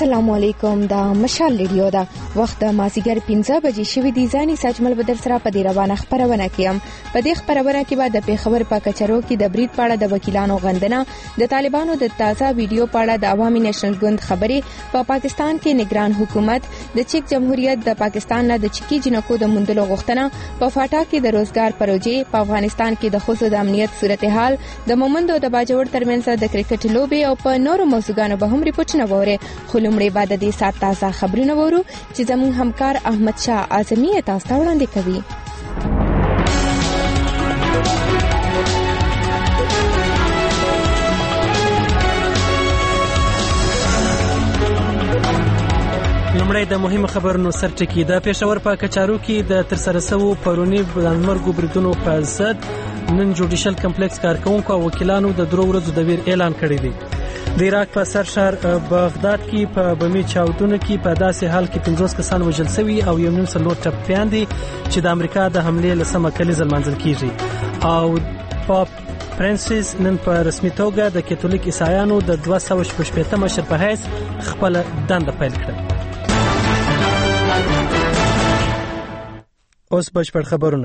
السلام علیکم. دا مشال ریډیو دا وخت د مازیګر 15 بجې شوې دي. ځاني ساجمل بدر سره په دې روانه خبرونه کیم. په دې خبرونه کې بعد د پیښور په کچرو کې د برید پاړه د وکیلانو غندنه، د طالبانو د تازه ویډیو پاړه د عوامي نېشنل ګوند خبرې، په پاکستان کې نگران حکومت، د چیک جمهوریت د پاکستان نه د چکی جنکو د مندلو غوښتنه، په فاټا کې د روزګار پروژې، په افغانستان کې د خصوصي د امنیت صورتحال، د مومندو د باجوړ ترمنځ د کرکټ لوبي او په نورو موضوعاتو به هم ریپورتونه وره. خلومړي بعد د سات تازه خبرونه وورو چې زموږ همکار احمد شاه اعظمي تاسو ته وړاندې کوي. لومړی د مهمو خبرونو سرټکی. د پېښور په کچارو کې د ترسره شوو پرونی ځانمرګو بریدونو په ضد نن جوډیشل کمپلیکس کارکونکو او وکیلانو د 3 ورځو د ویر اعلان کړی دی. د عراق په سرشار بغداد کې په بمي چاودنو کې په داسې حال کې 50 کسان وژل شوي او 1.5 ټپيان دي چې د امریکا د حملې لسمه کلیزه لمانځل کیږي. او پاپ فرانسیس نن په رسمي توګه د کاتولیک عیسایانو د 218 مشر په حیث خپل دنده پیل کړه. اوس بشپړ خبرونه.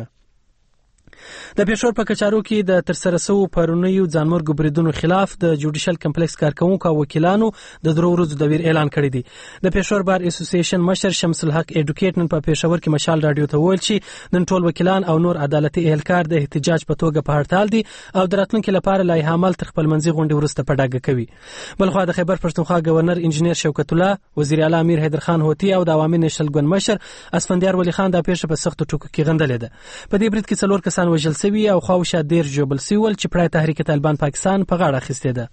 د پېښور په کچارو کې د ترسره شوو پرونیو ځانمرګو بریدونو خلاف د جوډیشل کمپلیکس کارکونکو او وکیلانو د 3 ورځو د ویر اعلان کړی دی. د پېښور بار اسوسییشن مشر شمس الحق اډوکیټ نن په پېښور کې مشال رادیو ته وویل چې نن ټول وکیلان او نور عدالتي اهلکار د احتجاج په توګه په هړتال دي او د راتلونکو لپاره لایحه عمل تر خپل منځي غونډې وروسته په ډاګه کوي. بلخو د خیبر پښتونخوا گورنر انجنیر شوکت الله، وزیر اعلی امیر حیدر خان هوتی او د عوامي نېشنل ګوند مشر اسفندیار ولی خان د پیښه په سختو ټکو کې غندلې ده. په دې برید کې 4 کسان وژل شوي او خواوشا ډیر جوبل سیول چې پړای تحریک طالبان پاکستان په غاړه اخیسته ده.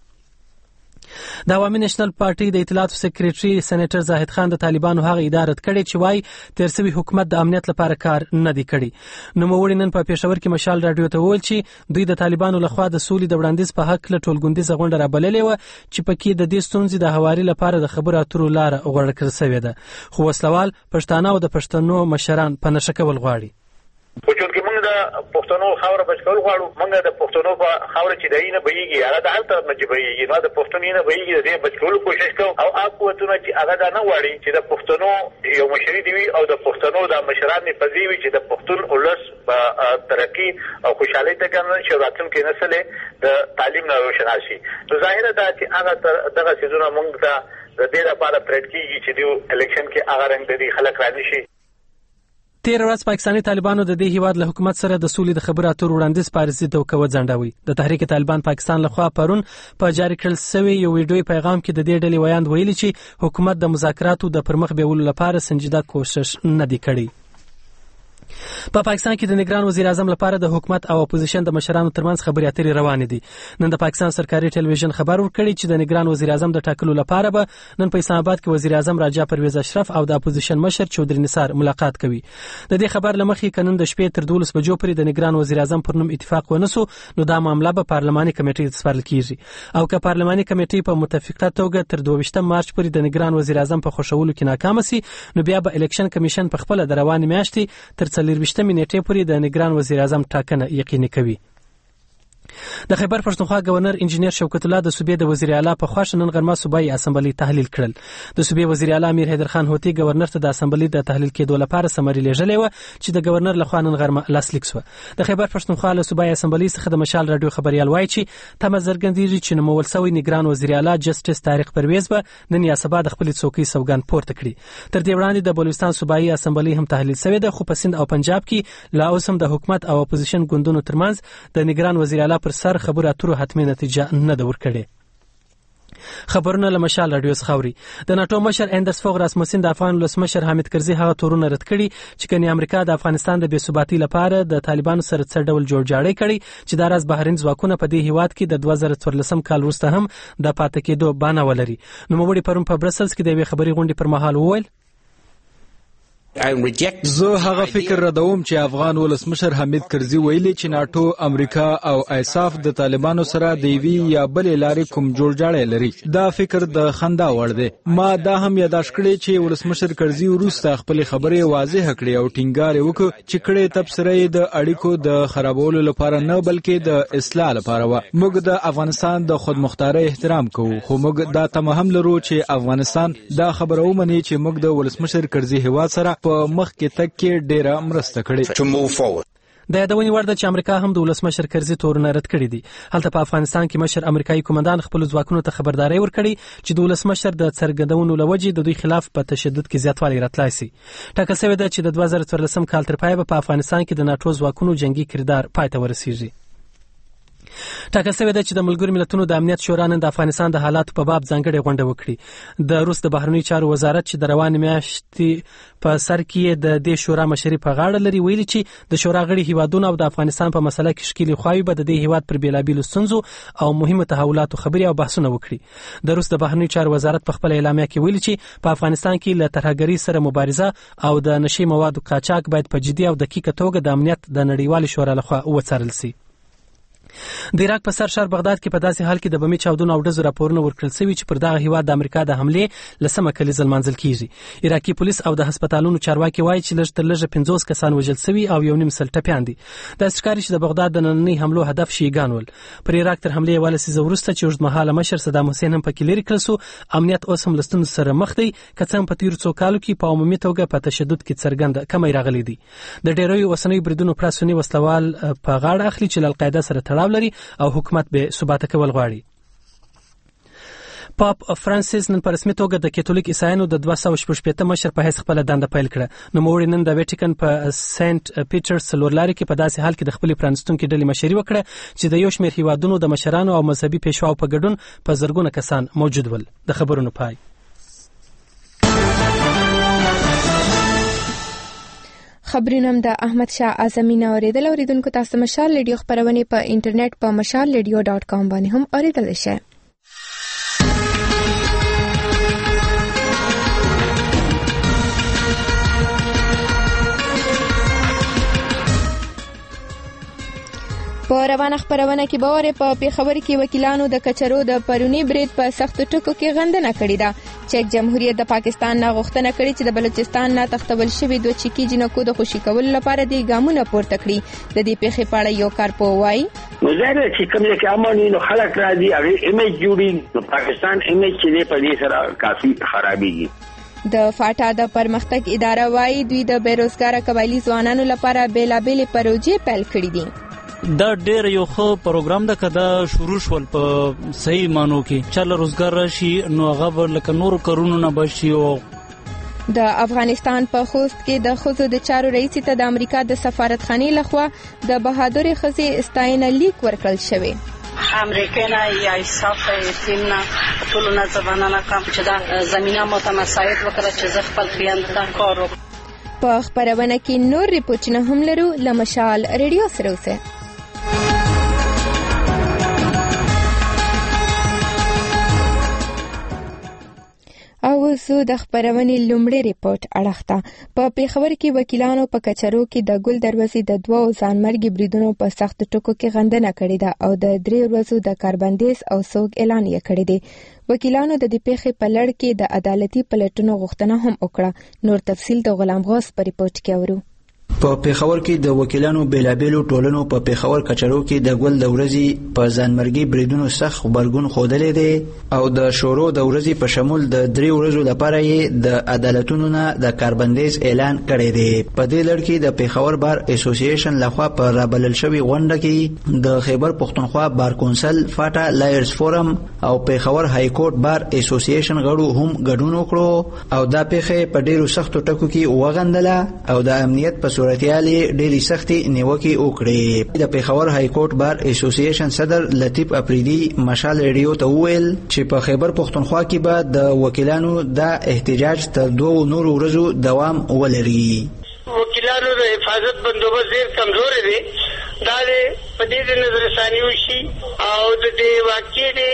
د عوامي نېشنل پارټي د اطلاعاتو سکریټري سېنیټر زاهد خان د طالبانو هغه اداره کړې چې وايي ترسوي حکومت د امنیت لپاره کار نه دی کړی. نو موړي نن په پېښور کې مشال رادیو ته وویل چې دوی د طالبانو لخوا د سولې د وړاندیز په حق له ټولګوندیزه غونډه رابللې و چې پکې د دې ستونزې د هواري لپاره د خبرو اترو لار غوړه کړې شوې ده. خو وسلوال پښتانه او د پښتنو مشران په نشه کول غواړي. چې موږ د پښتنو خاوره بچول غواړو، موږ د پښتنو په خاوره چې دینه بهيږي هغه د هلته مجبورېږي، نو د پښتنو نه بهيږي د بچولو کوشش کوو او اقوتونه چې هغه دا نه غواړي چې د پښتنو یو مشري دی او د پښتنو د مشران پذیری وي چې د پښتون ولس په ترقی او خوشحالي ته کنه چې راتلونکي نسل د تعلیم نه روشن شي. نو ظاهره ده چې هغه دغه سيزونه موږ ته د دې لپاره پریډ کیږي چې د الیکشن کې هغه رنګ د خلک راني شي. تیر ورځ پاکستاني طالبانو د دې هیواد له حکومت سره د سولې د خبرو اترو وړاندیز پاريزي توګه وځنډوي. د تحریک طالبان پاکستان لخوا پرون په جاری کړل شوی یو ویډیوي پیغام کې د دې ډلې ویاند ویلي چې حکومت د مذاکراتو د پرمخ بیولو لپاره سنجیده کوشش نه دی کړی. په پاکستان کې د نگران وزیر اعظم لپاره د حکومت او اپوزیشن د مشرانو ترمنځ خبرې اترې روانې دي. نن د پاکستان سرکاري ټلویزیون خبر ورکړی چې د نگران وزیر اعظم د ټاکلو لپاره به نن په اسلام آباد کې وزیر اعظم راجا پرویز اشرف او د اپوزیشن مشر چودري نثار ملاقات کوي. د دې خبر لمخې کنن د شپې تر 12 بجو پورې د نگران وزیر اعظم پر نوم اتفاق ونسو، نو دا معاملې به پارلماني کمیټې ته سپارل کیږي او که پارلماني کمیټې په متفقه توګه تر 22 مارچ پورې د نگران وزیر اعظم په خوشولو کې ناکام شي، نو بیا به الیکشن کمیشن په خپل د رواني میاشتې تر 24 نیټې پورې د نگران وزیر اعظم ټاکنه یقیني کوي. د خیبر پښتونخوا گورنر انجنیر شوکت الله د صوبې د وزیر اعلی په خوا نن غرمه صوبایي اسمبلی تحلیل کړل. د صوبې وزیر اعلی امیر حیدر خان هوتی گورنر ته د اسمبلی د تحلیل کېدو لپاره سمري لېږلې و چې د گورنر لخوا نن غرمه لاسلیک شو. د خیبر پښتونخوا له صوبایي اسمبلی څخه د مشال رادیو خبريال وایي چې تم زرګندېږي چې نومول شوی نگران وزیر اعلی جسټس طارق پرویز به نن یا سبا د خپل څوکۍ سوګند پورته کړي. تر دې وړاندې د بلوچستان صوبایي اسمبلی هم تحلیل شوی د خو په سند او پنجاب کې لا اوس هم د حکومت او اپوزیشن ګوندونو ترمنځ د نگران وزیر اعلی پر سر خبرو اترو حتمي نتیجه نه ده ورکړې. خبرونه له مشال رادیو څخه اوري. د ناتو مشر اندرس فوغ راسموسین د افغان ولسمشر حامد کرزي هغه تورونه رد کړي چې کني امریکا د افغانستان د بیثباتۍ لپاره د طالبانو سره څه ډول جوړجاړی کړي چې د راز بهرین ځواکونه په دې هیواد کې د 2014 کال وروسته هم د پاتې کېدو بانه ولري. نو موږ پرون په برسلز کې د یوې خبري غونډې پر مهال وویل زه هغه فکر ردوم چې افغان ولسمشر حمید کرزي ویلي چې ناتو، امریکا او ایساف د طالبانو سره د یوې یا بلې لارې کوم جوړجاړی لري. دا فکر د خندا وړ دی. ما دا هم یاداښت کړی چې ولسمشر کرزي وروسته خپلې خبرې واضح کړې او ټینګار یې وکړ چې کړې تبصره یې د اړیکو د خرابولو لپاره نه بلکې د اصلاح لپاره وه. موږ د افغانستان د خودمختارۍ احترام کوو، خو موږ دا تمه هم لرو چې افغانستان دا خبره ومني چې موږ د ولسمشر کرزي هیواد سره په مخ کې تک کې ډیره مرسته کړې. د یادونې وړ ده چې امریکا هم د ولسمشر کرزي تورونه رد کړي دي. هلته په افغانستان کې مشر امریکایي قومندان خپل ځواکونو ته خبرداري ورکړي چې د ولسمشر د څرګندونو لوجې د دوی خلاف په تشدد کې زیاتوالی راتلای شي. ټاکل شوې ده چې د 2014 کال تر پایه په افغانستان کې د ناتو ځواکونو جنگي کردار پای ته ورسیږي. ټاکل شوې ده چې د ملګرو ملتونو د امنیت شورا نن د افغانستان د حالاتو په باب ځانګړې غونډه وکړي. د روس د بهرنیو چارو وزارت چې د روانې میاشتې په سر کې د دې شورا مشري په غاړه لري ویلي چې د شورا غړي هیوادونه او د افغانستان په مسله کې شکیلې خواوې به د دې هیواد پر بیلابیلو ستونزو او مهمو تحولاتو خبرې او بحثونه وکړي. د روس د بهرنیو چارو وزارت په خپل اعلامیه کې ویلي چې په افغانستان کې له ترهګرۍ سره مبارزه او د نشي موادو قاچاق باید په جدي او دقیقه توګه د امنیت د نړیوالې شورا لخوا وڅارل شي. د عراق په سر شهر بغداد کې په داسې حال کې د بمي چاودنو او ډزو راپورونه ورکړل شوي چې پر دغه هیواد د امریکا د حملې لسمه کلیزه لمانځل کیږي. عراقي پولیس او د هسپتالونو چارواکي وایي چې لږ تر لږه 50 کسان وژل شوي او 1.5 ټپیان دي. داسې ښکاري چې د بغداد د نننۍ حملو هدف شیعاګان ول. پر عراق تر حملې یوه لسیزه وروسته چې اوږدمهاله مشر صدام حسین هم پکې لرې کړل شو، امنیت اوس هم له ستونزو سره مخ دی، که څه هم په تېرو څو کالو کې په عمومي توګه په تشدد کې څرګنده کمی راغلی دی. د ډېریو اوسنیو بریدونو پړه سني وسلوال په غاړه اخلي چې له القاعده سره تړاو لري او حکومت به ثبات کول غواړي. پاپ فرانسیس نن په رسمي توګه د کاتولیک عیسایانو د 216 مشر په حیث خپل دنده پیل کړه. نوموړي نن د ویټیکن په سنت پیټرز څلورلارې کې په داسې حال کې د خپلې پرانستونکې ډلې مشري وکړه چې د یو شمېر هیوادونو د مشرانو او مذهبي پیشواو په ګډون په زرګونه کسان موجود ول. د خبرونو پای. خبرونه د احمد شاه اعظمي اوریدل. اوریدونکو تاسو مشال ریډیو خبرونه په انټرنیټ په mashalradio.com باندې هم اوریدل شئ. په روانه خبرونه کې باور په پیښور کې وکیلانو د کچرو د پرونی برید په سخت ټکو کې غندنه کړې ده. چک جمهوریت د پاکستان نه غوښتنه کړې چې د بلوچستان نه تختول شوی دوه چکی جنکو د خوشي کولو لپاره د ګامونه پورته کړي. د دې پیښې په اړه یو کارپو وایي مزاره چې کوم کې اماني نو خلک راځي هغه ایمیج جوړي نو پاکستان ایمیج چې په دې سره کافي خرابېږي. د فاټا د پرمختګ اداره وایي دوی د بیروزګار قبایلی ځوانانو لپاره بیلابېل پروژې پیل کړې دي. دا ډېر یو ښه پروګرام ده، کدا شروع شول په صحیح مانو کې چې روزګار راشي نو هغه لکه نور کارونه نه بشي. او د افغانستان په خوست کې د ښځو د چارو رئیس ته د امریکا د سفارتخانې لخوا د بهادرې ښځې ستاینه لیک ورکړل شوی. امریکا یا ایساف تیم نه ټول نه ځوانانه کوم چې دا زمينه متمساعد وکړه چې زه خپل خیال ته کار وکړم. په خبرونه کې نور ریپورتونه هم لرو. لمشال ریډیو سره اوسه. او زه د خبرونې لومړی ریپورت اړخته. په پیښور کې وکیلانو په کچرو کې د ګل دروازې د 2 ځانمرګي بریدونو په سخت ټکو کې غندنه کړې ده او د 3 ورځو د کاربندیز او سوګ اعلان یې کړی دی. وکیلانو د دې پیښې په لړ کې د عدالتي پلټنو غوښتنه هم وکړه. نور تفصیل د غلام غوث په ریپورت کې اورو. په پیښور کې د وکیلانو بیلابېلو ټولنو په پیښور کچرو کې د ګل د ورځې په ځانمرګي بریدونو سخت خبرګون ښودلی دی او د شورو د ورځې په شمول د 3 ورځو لپاره یې د عدالتونو نه د کاربندیز اعلان کړی دی. په دې لړ کې د پیښور بار اسوسییشن لخوا په رابلل شوې غونډه کې د خیبر پښتونخوا بار کونسل، فاټا لایرز فورم او پیښور های کورټ بار اسوسییشن غړو هم ګډون وکړو او دا پیښه په ډیرو سختو ټکو کې وغندله او د امنیت په صورتیالي ډېری سختي نیوکې وکړې. د پیښور های کورټ بار اسوسییشن صدر لطیف افریدي مشال ریډیو ته وویل چې په خیبر پښتونخوا کې به د وکیلانو د احتجاج تر 2 نورو ورځو دوام ولري. وکیلانو د حفاظت بندوبست ډېر کمزوري دی. دا په دې نظر ثاني وشي او د دې واقعي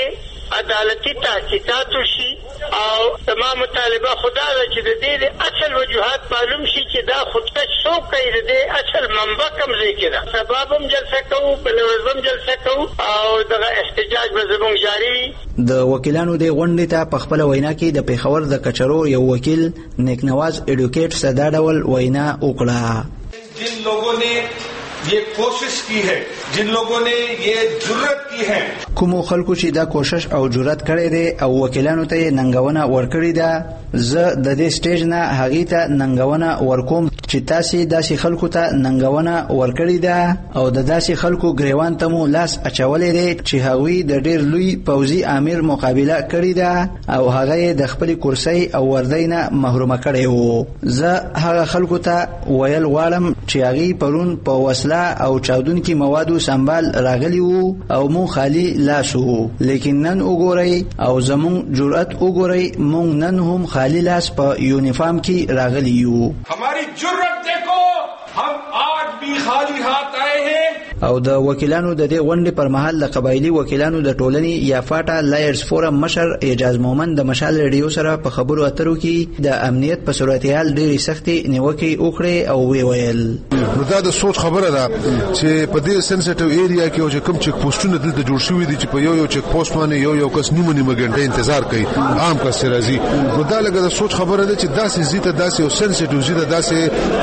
عدالتي تحقیقات وشي او تمام مطالبه خدا ده چې د دې اصل وجوهات معلوم شي چې دا خودکش څوک کوي د اصل منبع کوم ځای کې ده. سبب هم جلسه کوو، بل ورځ هم جلسه کوو او دغه احتجاج به زموږ جاري وي. د وکیلانو د غونډې ته په خپل وینا کې د پیښور د کچرو یو وکیل نیک نواز ایډوکیټ صدا ډول وینا وکړه. جن لوگوں نے یہ کوشش کی ہے، جن لوگوں نے یہ جرأت کی ہے، کومو خلکو چې دا کوشش او جرأت کړی دی او وکیلانو ته ننګونه ورکړی ده، زه د دې سټیج نه هغې ته ننګونه ورکوم چې تاسې داسې خلکو ته ننګونه ورکړی ده او د داسې خلکو ګریوان ته مو لاس اچولی دی چې هغوی د ډېر لوی پوځي امیر مقابله کړې ده او هغه یې د خپلې کرسۍ او وردۍ نه محرومه کړی و. زه هغه خلکو ته ویل غواړم چې هغوی پرون په وسله او چاودونکي موادو سنبال راغلي وو او مو خالي لاس وو، لیکن نن وګورئ او زموږ جرأت وګورئ، موږ نن هم خالي لاس په یونیفارم کې راغلي یو. हमारी जुर्रत देखो, हम आज भी खाली हाथ आए हैं. او د وکیلانو د دې غونډې پر مهال د قبایلی وکیلانو د ټولنې یا فاټا لایرز فورم مشر اعجاز مومن د مشال ریډیو سره په خبرو اترو کې د امنیت په صورتحال ډېرې سختې نیوکې وکړې او وی ویل نو دا د سوچ خبره ده چې په دې سنسټیو ایریا کې او چې کوم چک پوسټونه دلته جوړ شوي دي چې په یو چک پوسټ باندې یو کس نیمه غنټه انتظار کوي، عام کس راځي. نو دا لګه د سوچ خبره ده چې داسې زیته داسې او سنسټیو زیته داسې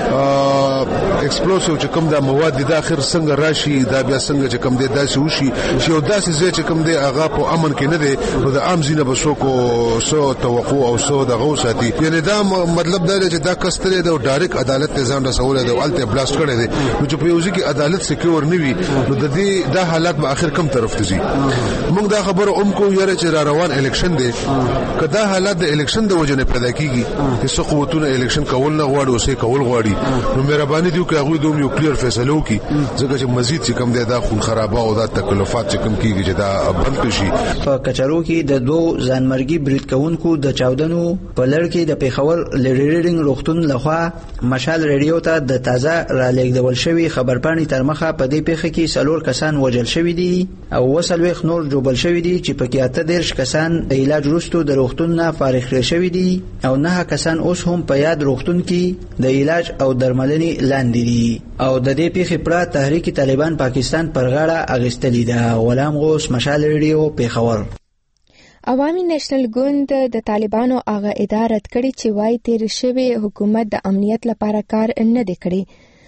ایکسپلوسیو چې کوم دا مواد د اخر څنګه راشي، دا بیا څنګه چې کوم دی داسې وشي چې یو داسې ځای چې کوم دی هغه په امن کې نه دی، نو د عام ځینه به څوک سو توقع او سو دغه وساتي. یعنې دا مطلب دا دی چې دا کس ترې د ډایرکټ عدالت ته ځان رسولی دی او هلته یې بلاست کړی دی، نو چې په یو ځای کې عدالت سکیور نه وي نو د دې دا حالات به آخر کم طرف ته ځي. موږ دا خبره هم کوو یاره چې را روان الیکشن دی، که دا حالات د الیکشن د وجې نه پیدا کېږي چې څه قوتونه الیکشن کول نه غواړي اوس یې کول غواړي، نو مهرباني دي وکړي هغوی دوم یو کلیر فیصله وکړي، ځکه چې مزید چې کوم دی دا خون خرابه او دا تکلفات چې کوم کېږي چې دا بند کړي. په کچرو کې د دوو ځانمرګي برید کوونکو د چاودنو په لړ کې د پیښور لیډرینګ روغتون لخوا مشال ریډیو ته د تازه رالېږدول شوي خبرپاڼې تر مخه په دې پیښه کې 4 کسان وژل شوي دي او 40 نور جوبل شوي دي چې پکې 38 کسان د علاج وروسته د روغتون نه فارغ کړل شوي دي او 9 کسان اوس هم په یاد روغتون کې د علاج او درملنې لاندې دي او د دې پیښې پر تحریک طالبان پاکستان پر غاړه اغستلی ده. غلام غوث، مشال ریډیو، پیښور. عوامي نېشنل ګوند د طالبانو هغه اداره کړي چې وايي تیر شوی حکومت د امنیت لپاره کار نه دی کړی.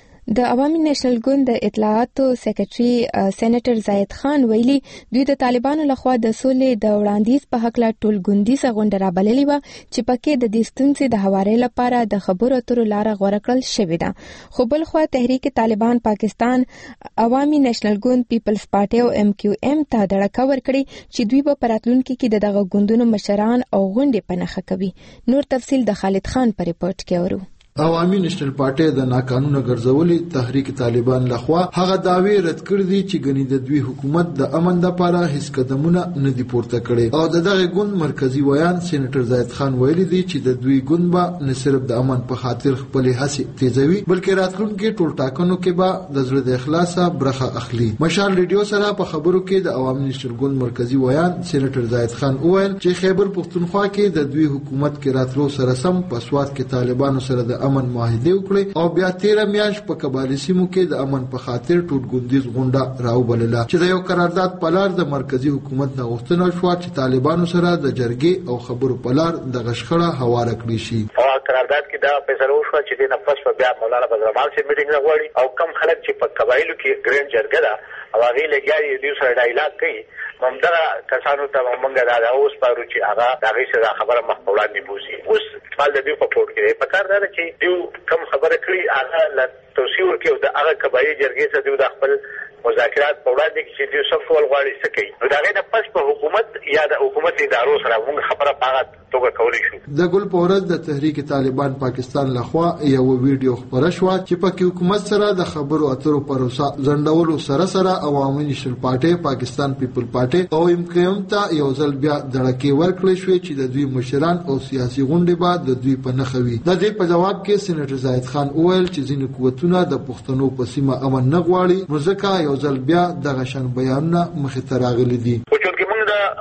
د عوامي نېشنل ګوند د اطلاعاتو سیکریټري سېنیټر زاید خان ویلي دوی د طالبانو لخوا د سولې د وړاندیز په حق لا ټولګوندیزه غونډه رابللې وه چې پکې د دې ستونزې د هوارۍ لپاره د خبرو اترو لاره غوره کړل شوې ده. خو بل خوا تحریک طالبان پاکستان عوامي نېشنل ګوند پیپلز پارټي او MQM ته دړکه ورکړي چې دوی به په راتلونکي کې دغه ګوندونو مشران او غونډې په نښه کوي. نور تفصیل د خالد خان په ریپورت کې اورو. عوامي نېشنل پارټي د ناقانونه ګرځولې تحریک طالبان لخوا هغه دعوی رد کړې دي چې ګنې د دوی حکومت د امن لپاره هیڅ قدمونه نه دي پورته کړي او دغه ګوند مرکزی ویان سېنیټر زاید خان ویلي دي چې د دوی ګوند به نه صرف د امن په خاطر خپل هڅې تیزوي بلکې راتلونکي ټول ټاکنو کې به د زړه د اخلاصه برخه اخلي. مشال ریډیو سره په خبرو کې د عوامي نېشنل ګوند مرکزی ویان سېنیټر زاید خان وویل چې خیبر پښتونخوا کې د دوی حکومت کې راتلو سره سم په سواد کې طالبانو سره د امن معاهده وکړي او بیا 13 میاشت په قبایلی سیمو کې د امن په خاطر ټولګوندیز غونډه راوبلله چې د یو قرارداد په لار د مرکزی حکومت نه غوښتنه شوه چې طالبانو سره د جرګې او خبرو په لار د غشخړه هواره کړی شي. قرارداد کې دا فیصله وشوه چې د نفس په بیا مولانا بدرمان سره میټینګ غواړي او کم خلک چې په قبایلو کې ګرین جرګه ده او هغه لګیاري د سره ډایلاګ کوي ممدغه کسانو ته مونږ دا اوس پاره چې هغه دغه سره خبره مخولان دی بوزي. اوس مال د دې په پورت کې په کار دا چې یو کم خبره کړی هغه ل توصیه ورکړي او د هغه قبایلی جرګې سره د خپل مذاکرات په وړاندې کې چې دوی څه کول غواړي څه کوي نو دا غي نه پس په حکومت یا د حکومت ادارو سره موږ خبره پاغه توګه کولی شو. د ګل پورز د تحریک طالبان پاکستان لخوا یو ویډیو خبره شو چې په حکومت سره د خبرو اترو پروسه ځنډولو سره عوامي نېشنل پارټي پاکستان پیپل پارټي او MQM ته یو ځل بیا دړکې ورکړې شوې چې د دوی مشران او سیاسي غونډې به د دوی په نخوي. د دې په جواب کې سېنیټر زاید خان وویل چې ځینې قوتونه د پښتنو په سیمه امن نه غواړي نو ځکه یو ځل بیا دغه شان بیانونه مخې ته راغلي دي. چې موږ د پښتنو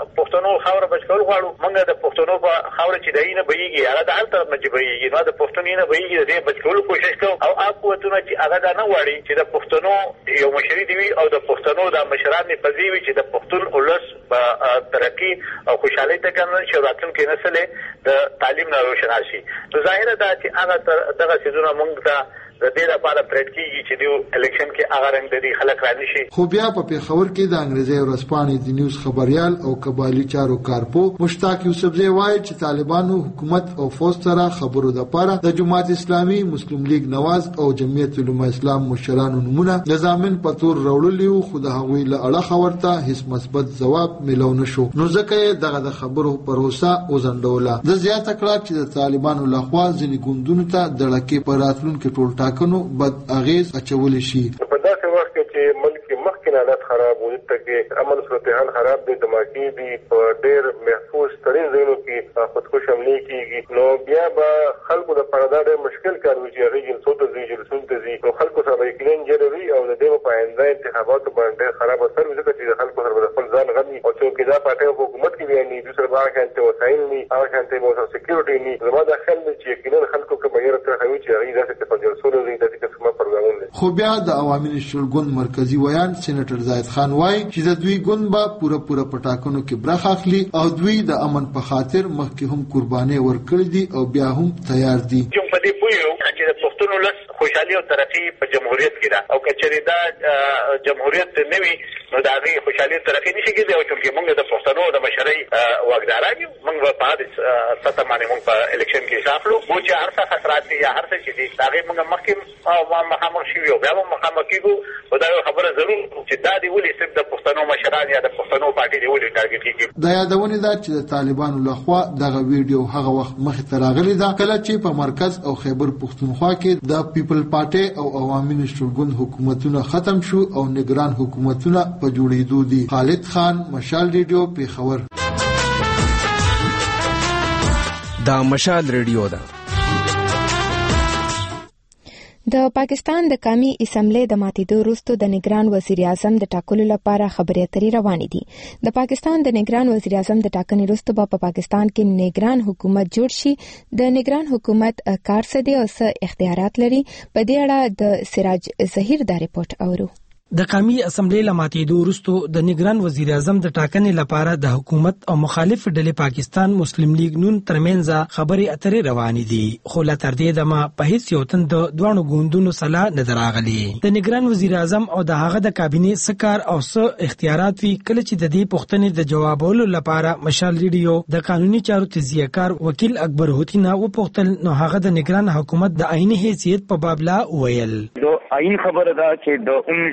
پښتنو خاوره بچول غواړو موږ د پښتنو په خاوره چې دای نه بهيږي هغه د هلته مجبورېږي نو د پښتنو نه بهيږي د بچولو کوشش کوو او اقوتونه چې هغه دا نه غواړي چې د پښتنو یو مشري دی او د پښتنو د مشران پزی وي چې د پښتون اولس په ترقی او خوشحالي ته کنه چې راتلونکي نسل د تعلیم نه روشن شي نو ظاهره ده چې هغه دغه سيزونه موږ ته د دې لپاره پریډ کیږي چې د الیکشن کې هغه رنګ د خلک رانه شي. خو بیا په پیښور کې د انګریزي ورځپاڼې د نیوز خبريال او قبایلی چارو کارپو مشتاق یوسفزئی وایي چې طالبانو حکومت او فوج سره خبرو د لپاره د جماعت اسلامي مسلم لیگ نواز او جمعیت علماء اسلام مشرانو نمونه نظامن پتور راوړلیو خو د هغوی له اړه ورته هیڅ مثبت ځواب ملو نشو نو ځکه دغه د خبرو پروسه وزندوله د زیاته کړه چې د طالبانو لخوا ځینې ګوندونو ته د لکې پر راتلونکو ټول ټاکنو بد اغیز اچول شي. په داسې وخت کې چې ملک مخکې حالت خراب وي ته امن صورتحال خراب دي دماغي دي په ډېر محفوظ ترين ځایونو کې خودکش حمله کیږي نو بیا به خلکو د پردا ډېر مشکل کار وي چې هغه جلسو ته ځي نو خلکو سره یقینا جوړوي او د دې په آینده انتخاباتو باندې خراب اثر وي ځکه چې خلکو سره خپل ځان غني او چې دا پټه حکومت کې ویاني د سره باندې کانته وسایل ني او کانته مو سکیورټي ني زموږ داخل چې یقینا خلکو کې بغیر تر هغه چې هغه داسې په جلسو نه دي داسې کومه پروګرام نه خو بیا د عوامي شورګوند مرکزی ویان سېنیټر زاید خان وایي چې د دوی ګوند به پوره پټاکنو کې برخه اخلي او دوی د امن په خاطر مخکې هم قرباني ورکړي دي او بیا هم تیار دي. کوم په دې پویو چې د پښتون ولس خوشحالي او ترقی په جمهوریت کې ده او کچېری دا جمهوریت نه وي نو دا غي خوشحالي او ترقی نشي کېدای او چې موږ د پښتنو د مشرۍ واګداران یو موږ په هغه سطح باندې موږ په الیکشن کې شاملو مو چې هر څه خسرات دي یا هر څه چې دي دا غي موږ مخکې او مخامخ شي یو بیا مخامخ کېږو دا خبره ضرور چې دا دی ولې صرف د پښتنو مشران یا د پښتنو پارټي دی ولې ټارګټ کیږي. دا یادونه ده چې د طالبانو لخوا دغه ویډیو هغه وخت مخ ته راغلی دا کله چې په مرکز او خیبر پښتونخوا کې د پیپل پارټي او عوامي نشرګوند حکومتونه ختم شو او نگران حکومتونه په جوړېدو دي. خالد خان مشال ریډیو پیښور. دا مشال ریډیو ده. د پاکستان د قومي اسمبلی د ماتېدو وروسته د نگران وزیر اعظم د ټاکلو لپاره خبرې اترې روانې دي. د پاکستان د نگران وزیر اعظم د ټاکنې وروسته په پاکستان کې نگران حکومت جوړ شي. د نگران حکومت کار څه دي او څه اختیارات لري په دې اړه د سراج ظهیر دا رپورټ اورو. د قومي اسمبلی لماتېدو وروسته د نگران وزیر اعظم د ټاکنې لپاره د حکومت او مخالف ډلې پاکستان مسلم لیگ نون ترمنځ خبرې اترې روانې دي خو لا تر دې دمه په هیڅ یو تن د دوه ګوندونو سلا نه دراغلي. د نگران وزیر اعظم او د هغه د کابینې سکار او څه اختیارات وی کله چې د دې پوښتنې د جوابولو لپاره مشال ریډیو د قانوني چارو تجزیه کار وکیل اکبر هوتی نه وپوښتل نو هغه د نگران حکومت د عیني حیثیت په باب لا ویل. عین خبره ده چې د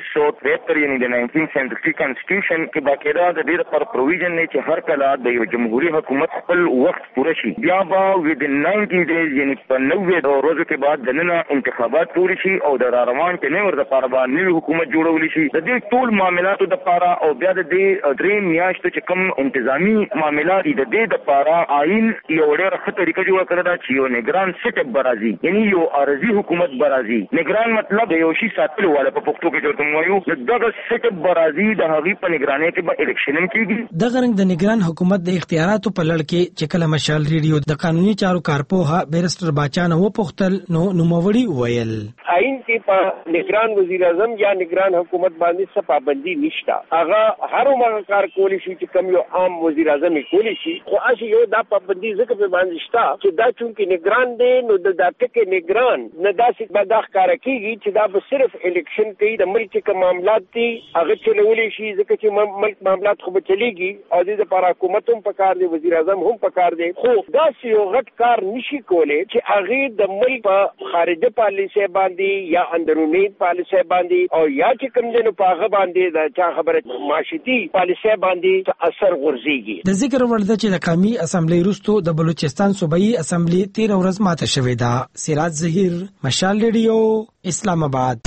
1973 یعنی د 1973 کانسټیټیوشن کې باقاعده د دې لپاره پروویژن نه چې هر کله د یو جمهوریت حکومت خپل وخت پوره شي بیا به within 90 days یعنی په 90 ورځو کې بعد د نن انتخابات پوره شي او د روان ټنور د لپاره باندې نوی حکومت جوړول شي. د دې ټول معاملاتو د لپاره او بیا د دې درې میاشتو چې کوم انتظامی معاملات د دې د لپاره عین یو ډېر ښه طریقه جوړ کړی دا چې یو نگران سیټ اپ برازي یعنی یو ارزي حکومت برازي. نگران مطلب یو شی ساتلو والا په پښتو کې جوړ کومایو دغه سیټ اپ برازي د هغې په نگرانۍ کې به الیکشن کېږي. دغه رنګ د نگران حکومت د اختیاراتو په لړ کې چې کله مشال ریډیو د قانوني چارو کارپوها بیرسټر باچا نه وپوښتل نو نوموړي ویل عین کې په نگران وزیر اعظم یا نگران حکومت باندې څه پابندي نشته. هغه هر عمر کار کولی شي چې کوم یو عام وزیر اعظم کولی شي خو اسی یو دا پابندي ځکه په باندې شته چې دا چونکې نگران دی نو د داتکه نگران نه داسې بداخ کار کوي چې دا به صرف الیکشن کوي د ملک کوم معاملات دي هغه چلولی شي ځکه چې ملک معاملات خو به چلیږي او د لپاره حکومت هم پکار دی وزیر اعظم هم پکار دی خو دا یو غټ کار نشي کولی چې هغه د ملک په خارجه پالیسي باندې یا اندرونی پالیسي باندې او یا چې کوم دنو په هغه باندې دا چا خبره معاشتي پالیسي باندې اثر غورځيږي. د ذکر وړ ده چې د قومي اسمبلی وروسته د بلوچستان صوبایي اسمبلی 13 ورځ ماته شوې ده. سراج ظهیر مشال ریډیو اسلام آباد.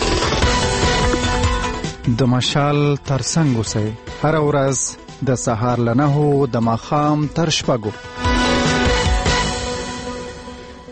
د مشال ترڅنګ اوسئ هر ورځ د سهار له 9 د ماښام تر 6. او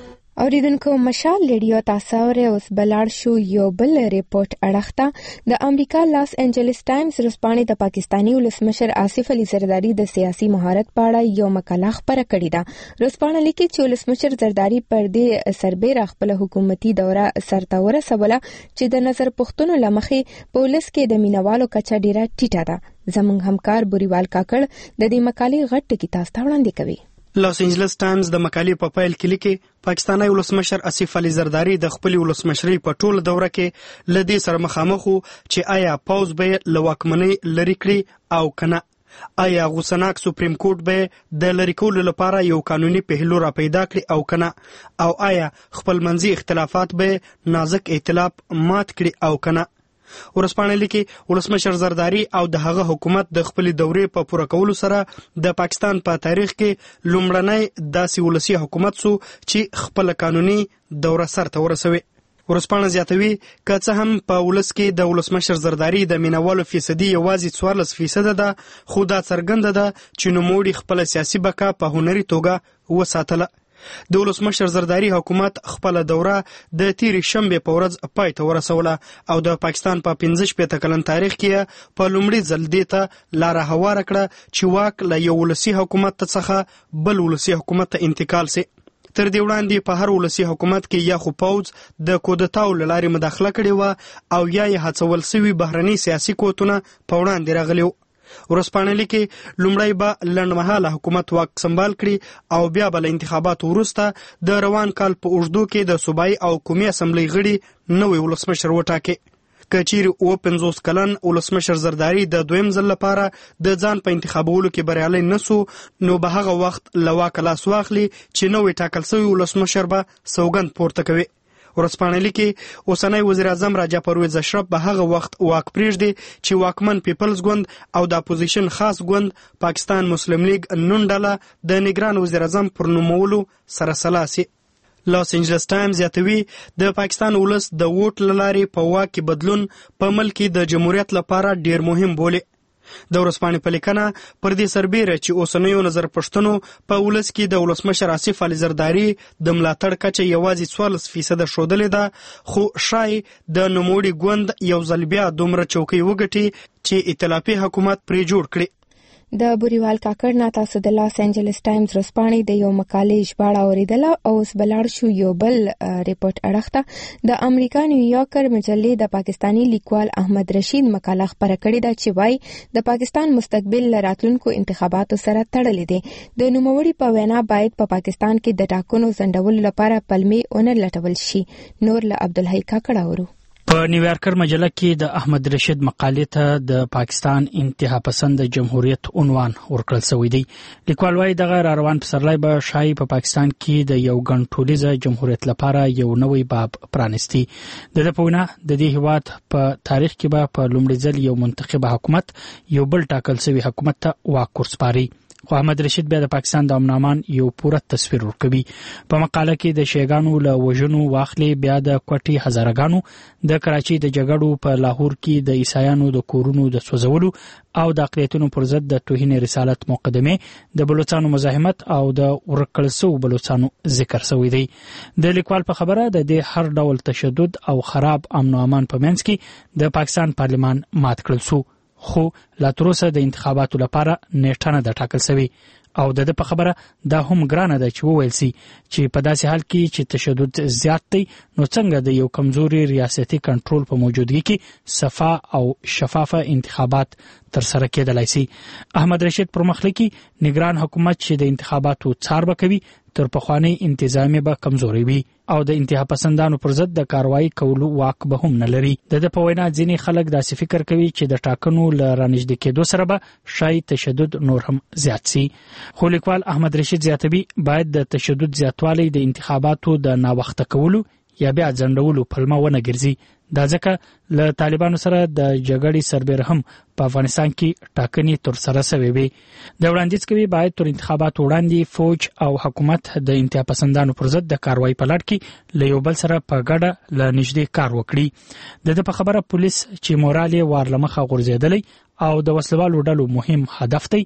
اوریدونکو مشال ریډیو تاسو اوس بلاړ شو یو بل ریپورت اړخته د امریکا لاس انجلس ټایمز ورځپاڼې د پاکستانی ولسمشر آصف علي زرداری د سیاسي مهارت په اړه یو مقاله خپره کړې ده. ورځپاڼه لیکي چې ولسمشر زرداری پر دې سربېره خپل حکومتي دوره سرته ورسوله چې د نظر پوښتنو لمخې په ولس کې د مینوالو کچه ډیره ټیټه ده. زموږ همکار بوریوال کاکړ د دې مقالې غټ ټکی تاسو ته وړاندې کوي. لاس انجلس ټایمز د مقالې په پیل کې لیکي پاکستاني ولسمشر آصف علي زرداری د خپل ولسمشرۍ په ټول دوره کې لدې سره مخامخ وو چې آیا پاوز به له واکمنۍ لرې کړي او کنه، آیا غوسناک سپریم کورټ به د لرې کولو لپاره یو قانوني پهلو را پیدا کړي او کنه، او آیا خپلمنځي اختلافات به نازک ائتلاف مات کړي او کنه. ورځپاڼه لیکي ولسمشر زرداری او د هغه حکومت د خپل دورې په پوره کولو سره د پاکستان په تاریخ کې لومړنی داسې ولسی حکومت سو چې خپل قانوني دوره سرته ورسوي. ورځپاڼه زیاتوي که څه هم په ولس کې د ولسمشر زرداری د مینوالو فیصدي یوازې 14% ده، خو دا څرګنده ده چې نوموړي خپل سیاسي بقا په هنري توګه وساتله. د ولسمشر زرداری حکومت خپل دوره د تیرې شنبې په ورځ پای ته ورسوله او د پاکستان په 15 کلن تاریخ کې په لومړي ځل دې ته لاره هواره کړه چې واک له یو ولسی حکومت څخه بل ولسی حکومت ته انتقال سي. تر دې وړاندې په هر ولسی حکومت کې یا خو پوز د کودتاو لارې مداخله کړې و او یا یې هڅول سوي بهرني سیاسي قوتونه په وړاندې راغلي. ورځپاڼه لیکي لومړی به لنډمهاله حکومت واک سمبال کړي او بیا به له انتخاباتو وروسته د روان کال په اوږدو کې د صوبایي او قومي اسمبلی غړي نوی ولسمشر وټاکي. که چیرې 50 کلن ولسمشر زرداری د دویم ځل لپاره د ځان په انتخابولو کې بریالی نسو، نو به هغه وخت له واکه لاس واخلي چې نوی ټاکل سوی ولسمشر به سوګند پورته کوي. ورځپاڼه لیکي اوسنی وزیر اعظم راجا پرویز اشرف به هغه وخت واک پرېږدي چې واکمن پیپلز ګوند او د اپوزیشن خاص ګوند پاکستان مسلم لیگ نون ډله د نگران وزیر اعظم پر نومولو سره سلا سي. لاس انجلس ټایمز یادوي د پاکستان ولس د ووټ له لارې په واک کې بدلون په ملک کې د جمهوریت لپاره ډیر مهم بولي. د ورځپاڼې په لیکنه پر دې سربیره چې اوسنیو نظر پښتنو په ولس کې د ولسمشر آصف علي زرداری د ملاتړ کچه یوازې 14% ښودلې ده، خو شای د نوموړي ګوند یو ځل بیا دومره چوکۍ وګټي چې ائتلافي حکومت پرې جوړ کړي. د بوریوال کاکړ نه تاسو د لاس انجلس ټایمز ورځپاڼې د یو مقالې ژباړه اوریدله او اوس بلاړ شو یو بل ریپورت اړخته. د امریکا نیویارکر مجلې د پاکستانی لیکوال احمد رشید مقاله خپره کړې ده چې وايي د پاکستان مستقبل راتلونکو انتخاباتو سره تړلې دي. د نوموړي په وینا باید په پاکستان کې د ټاکنو ځنډولو لپاره پلمې ونه لټول شي. نور له عبدالحی کاکړ اورو. په نیویارکر مجله کې د احمد رشید مقالې ته د پاکستان انتها پسند جمهوریت عنوان ورکړل شوی دی. لیکوال وايي دغه روان پسرلی به شای په پاکستان کې د یو ګڼټولیزه جمهوریت لپاره یو نوی باب پرانستی. د په وینا د دې هیواد په تاریخ کې به په لومړي ځل یو منتخب حکومت یو بل ټاکل شوی حکومت ته واک ورسپاري. خو احمد رشید بیا د پاکستان د امن امان یو پوره تصویر ورکوي. په مقاله کې د شیګانو له وژنو واخلي، بیا د کوټي هزارګانو، د کراچي د جګړو په لاهور کې د عیسایانو د کورونو د سوځولو او د اقلیتونو پر ضد د توهین رسالت مقدمه، د بلوچستان مزاحمت او د ورکړل سو بلوچستانو ذکر شوی دی. د لیکوال په خبره د دې هر ډول تشدد او خراب امن او امان په منځ کې د پاکستان پارلمان مات کړل سو، خو لا تر اوسه د انتخاباتو لپاره نیټه نه ده ټاکل شوې او د په خبره دا هم ګرانه ده چې وویل سي چې په داسې حال کې چې تشدد زیات دی نو څنګه د یو کمزوري ریاستي کنټرول په موجودګي کې صفا او شفافه انتخابات تر سره کېدلای شي. احمد رشید پر مخ لکي نگران حکومت چې د انتخاباتو څار وکوي تر پخوانی انتظامی به کمزوري وي او د انتها پسندانو پر ضد د کاروایی کولو واک به هم نه لري. د په وینا ځینې خلک داسې فکر کوي چې د ټاکنو ل رانږدې کېدو سره به شای تشدد نور هم زیات سي. خو لیکوال احمد رشید زیاتوي باید د تشدد زیاتوالی د انتخاباتو د ناوخته کولو یا بیا ځنډولو پلمه ونه ګرځي. دا ځکه له طالبانو سره د جګړې سربېره هم په افغانستان کې ټاکنې تر سره شوې وي. د وړاندیز کوي باید تر انتخاباتو وړاندې فوج او حکومت د انتها پسندانو پر ضد د کاروایی په لړ کې له یو بل سره په ګډه له نږدې کار وکړي. د په خبره پولیس چې مورال یې وارلمخه غورځېدلی او د وسلوالو ډلو مهم هدف دی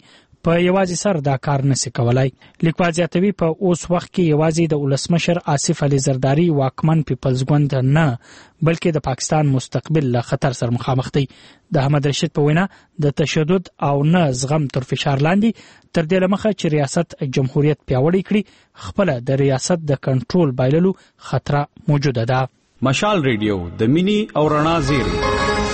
په یوازې سر دا کار نشي کولای. لیکوال زیاتوي په اوس وخت کې یوازې د ولسمشر آصف علي زرداری واکمن پیپلز ګوند نه بلکې د پاکستان مستقبل له خطر سره مخامخ دی. د احمد رشید په وینا د تشدد او نه زغم تر فشار لاندې تر دې لمخه چې ریاست جمهوریت پیاوړی کړي خپل د ریاست د کنټرول بایللو خطر موجوده ده. مشال ریډیو د مینی او رڼا زیری.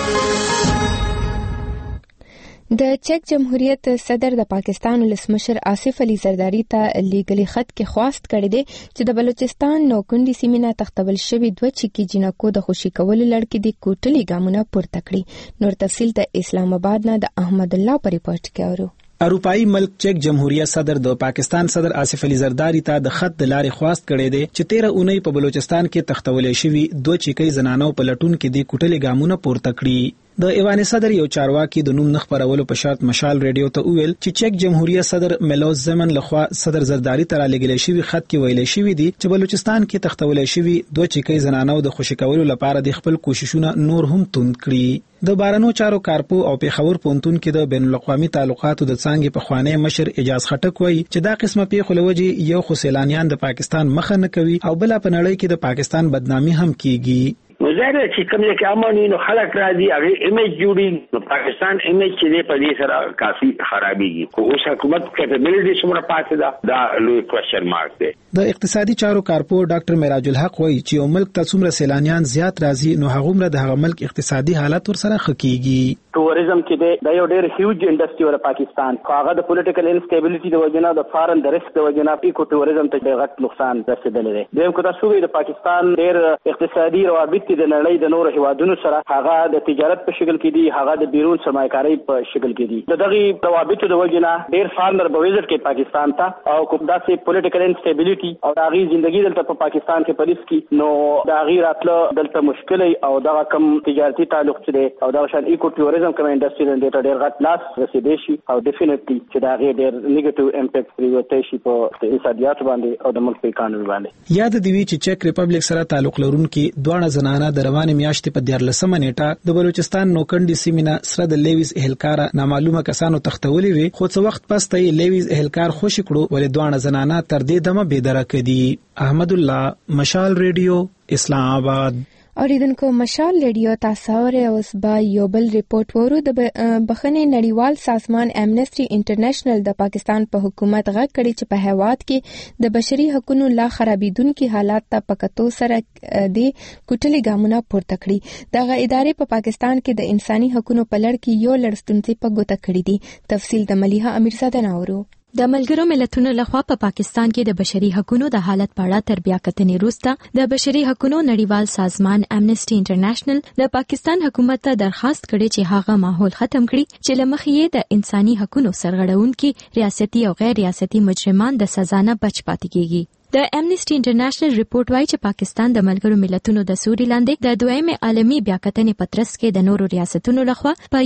د چک جمهوریت صدر د پاکستان ولسمشر آصف علي زرداری ته لیګلی خط کې خواست کړی دی چې د بلوچستان نوکندي سیمې نه تختول شوی 2 چکی جنکو د خوشي کولو لړکې د کوټلي ګامونه پورته کړي. نور تفصیل د اسلام آباد نه د احمد الله پر ریپورت کې اورو. اروپאי ملک چک جمهوریت صدر د پاکستان صدر آصف علي زرداری ته د خط د لارې خواست کړی دی چې 13 اونۍ په بلوچستان کې تختولې شوی 2 چکی زنانو په لټون کې د کوټلي ګامونه پورته کړي. د ایوان صدر یو چارواکي د نوم نخبرولو په شرط مشال ریډیو ته ویل چې چک جمهوریت صدر ملوز زمن لخوا صدر زرداری ته لګل شوی خط کې ویل شوی دی چې بلوچستان کې تختولې شوی 2 چکی زنانو د خوشی کولو لپاره د خپل کوششونه نور هم توند کړي. د بارانو چارو کارپو او پیښور پونتون کې د بین الاقوامي تعلقاتو د څنګه په خوانی مشر اجاز خټک وایي چې دا قسمه پیښه لوجي یو خو سیلانیان د پاکستان مخه نه کوي او بل په نړۍ کې د پاکستان بدنامي هم کیږي. وزاره چې کوم کې امن نو خلک راځي هغه ایمیج جوړي نو پاکستان ایمیج چې په دې سره کافي خرابېږي. خو اوس حکومت کیپبلیټي څومره پاتې ده دا لوی کوېسچن مارک دی. د اقتصادي چارو کارپو ډاکټر معراج الحق وایي چې یو ملک ته څومره سیلانیان زیات راځي نو هغه د هغه ملک اقتصادي حالت ورسره خکېږي. ټوریزم کې د یو ډېر هیوج انډستری ور پاکستان هغه د پولیټیکل انسټیبিলিټي د وجنه د فارن د ریسک د وجنه پیکو ټوریزم ته ډېر غټ نقصان رسیدلی دی. دویم کو تاسو د پاکستان ډېر اقتصادي روابط د نړۍ د نور هیوادونو سره هغه د تجارت په شکل کې دي هغه د بیرون سرمایه‌کاري په شکل کې دي. د دغه روابطو د وجنه ډېر فارمر به وزټ کې پاکستان ته او کوم داسې پولیټیکل انسټیبিলিټي او دغه ژوندۍ دلته په پاکستان کې پریس کې نو دغه راتله دلته مشکل او دغه کم تجارتي تعلق چې او دغه شان ایکو ټوریزم کوم انډستری د ډېر غټ لاس رسیدي شي او ډیفینټلی چې دغه ډېر نیگیټیو امپیکټ پریوته شي په اقتصادیات باندې او د ملک په اکانومي باندې. یاد دی چې چک ریپبلیک سره تعلق لرونکي دوه زنانه د رواني میاشتې په 14 نیټه د بلوچستان نوکندي سیمه سره د لیویز اهلکار نامعلومه کسانو تختولې وي خو څو وخت پس ته لیویز اهلکار خوشی کړو ولې دوه زنانه تر دې دمه بيدره کړي. احمد الله مشال ریډیو اسلام آباد. اوریدونکو مشال ریډیو تاسو اورئ اوس با یو بل ریپورت ورو د بخښنې نړیوال سازمان امنیسټي انټرنیشنل د پاکستان په حکومت غږ کړي چې په هیواد کې د بشري حقوقو لا خرابېدونکو حالات ته پکتو سره د کوټلي ګامونه پورته کړي. دغه ادارې په پاکستان کې د انساني حقوقو په لړ کې یو لړستونڅې په ګوته کړي دي. تفصیل د ملیحه امیرزاده ناورو. د ملګرو ملتونو لخوا په پاکستان کې د بشري حقوقو د حالت په اړه تر بیا کتنې وروسته د بشري حقوقو نړیوال سازمان امنیسټي انټرنیشنل د پاکستان حکومت ته درخواست کړي چې هغه ماحول ختم کړي چې لمخې یې د انساني حقوقو سرغړونکي ریاستي او غیر ریاستي مجرمان د سزا نه بچ پاتې کیږي. د امنیسټي انټرنیشنل ریپورت وايي چې پاکستان د ملګرو ملتونو د سوري لاندې د دویمه عالمي بیاکتنې پترس کې د نورو ریاستونو لخوا په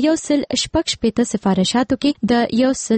116 سفارشاتو کې د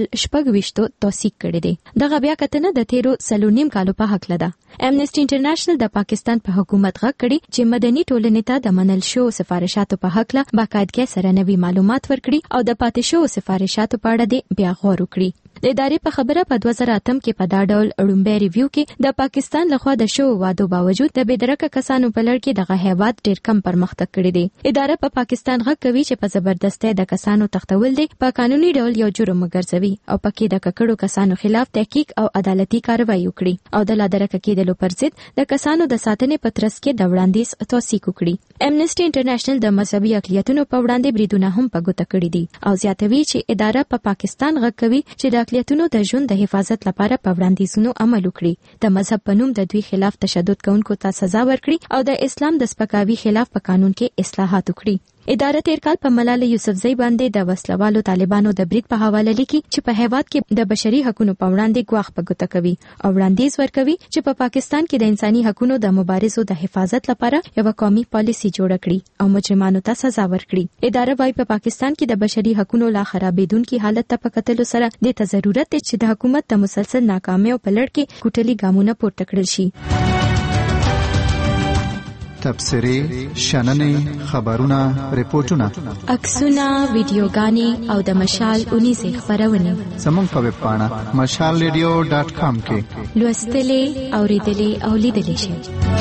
116 توثیق کړي دي. دغه بیاکتنه د 13 کالو په حق لده. امنیسټي انټرنیشنل د پاکستان په حکومت غږ کړي چې مدني ټولنې ته د منل شو سفارشاتو په حق له باقاعدګۍ سره نوي معلومات ورکړي او د پاتې شو سفارشاتو په اړه د بیا غور وکړي. د ادارې په خبره په 2008 کې په دا ډول اړومبه ریویو کې د پاکستان لخوا د شو وادو باوجود د بېدرکه کسانو په لړ کې دغه هیواد ډېر کم پرمختګ کړی دی. اداره په پاکستان غږ کوي چې په زبردستۍ د کسانو تختول دي په قانوني ډول یو جرم وګرځوي او پکې د ککړو کسانو خلاف تحقیق او عدالتي کاروایی وکړي او د لادرکه کېدلو پر ضد د کسانو د ساتنې په ترڅ کې د وړاندیز توثیق وکړي. امنیسټي انټرنیشنل د مذهبي اقلیتونو په وړاندې بریدونه هم په ګوته کړي دي او زیاتوي چې اداره په پاکستان غږ کوي چې د اقلیتونو د ژوند د حفاظت لپاره په وړاندیزونو عمل وکړي، د مذهب په نوم د دوی خلاف تشدد کوونکو ته سزا ورکړي او د اسلام د سپکاوي خلاف په قانون کې اصلاحات وکړي. اداره تیر کال په ملاله یوسفزۍ باندې د وسلوالو طالبانو د برید په حواله لیکي چې په هیواد کې د بشري حقوقو په وړاندې ګواښ په ګوته کوي او وړاندیز ورکوي چې په پاکستان کې د انساني حقوقو د مبارزو د حفاظت لپاره یو قومي پالیسي جوړ کړي او مجرمانو ته سزا ورکړي. اداره وايي په پاکستان کې د بشري حقوقو لا خرابېدونکي حالت ته په کتلو سره د ضرورت دی چې د حکومت د مسلسل ناکامۍ په لړ کې کوټلي ګامونه پورته کړل شي. تبصرې شننې خبرونه ریپورتونه عکسونه ویډیوګانې او د مشال 19 خبرونه زموږ په ویب پاڼه mashalradio.com کې لوستلې اوریدلې او لیدلې شئ.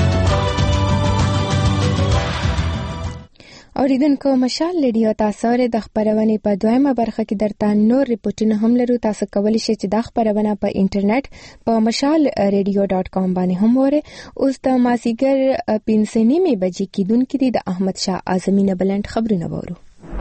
اوریدونکو مشال ریډیو تاسو د خبرونه په دویمه برخه کې درته نور ریپورتونه هم لرو. تاسو کولی شئ چې د خبرونه په انټرنیټ په mashalradio.com باندې هم وره. اوس د مازیګر 5:30 بجې کېدونکې دي د احمد شاه اعظمي نه بلند خبرونه وورو.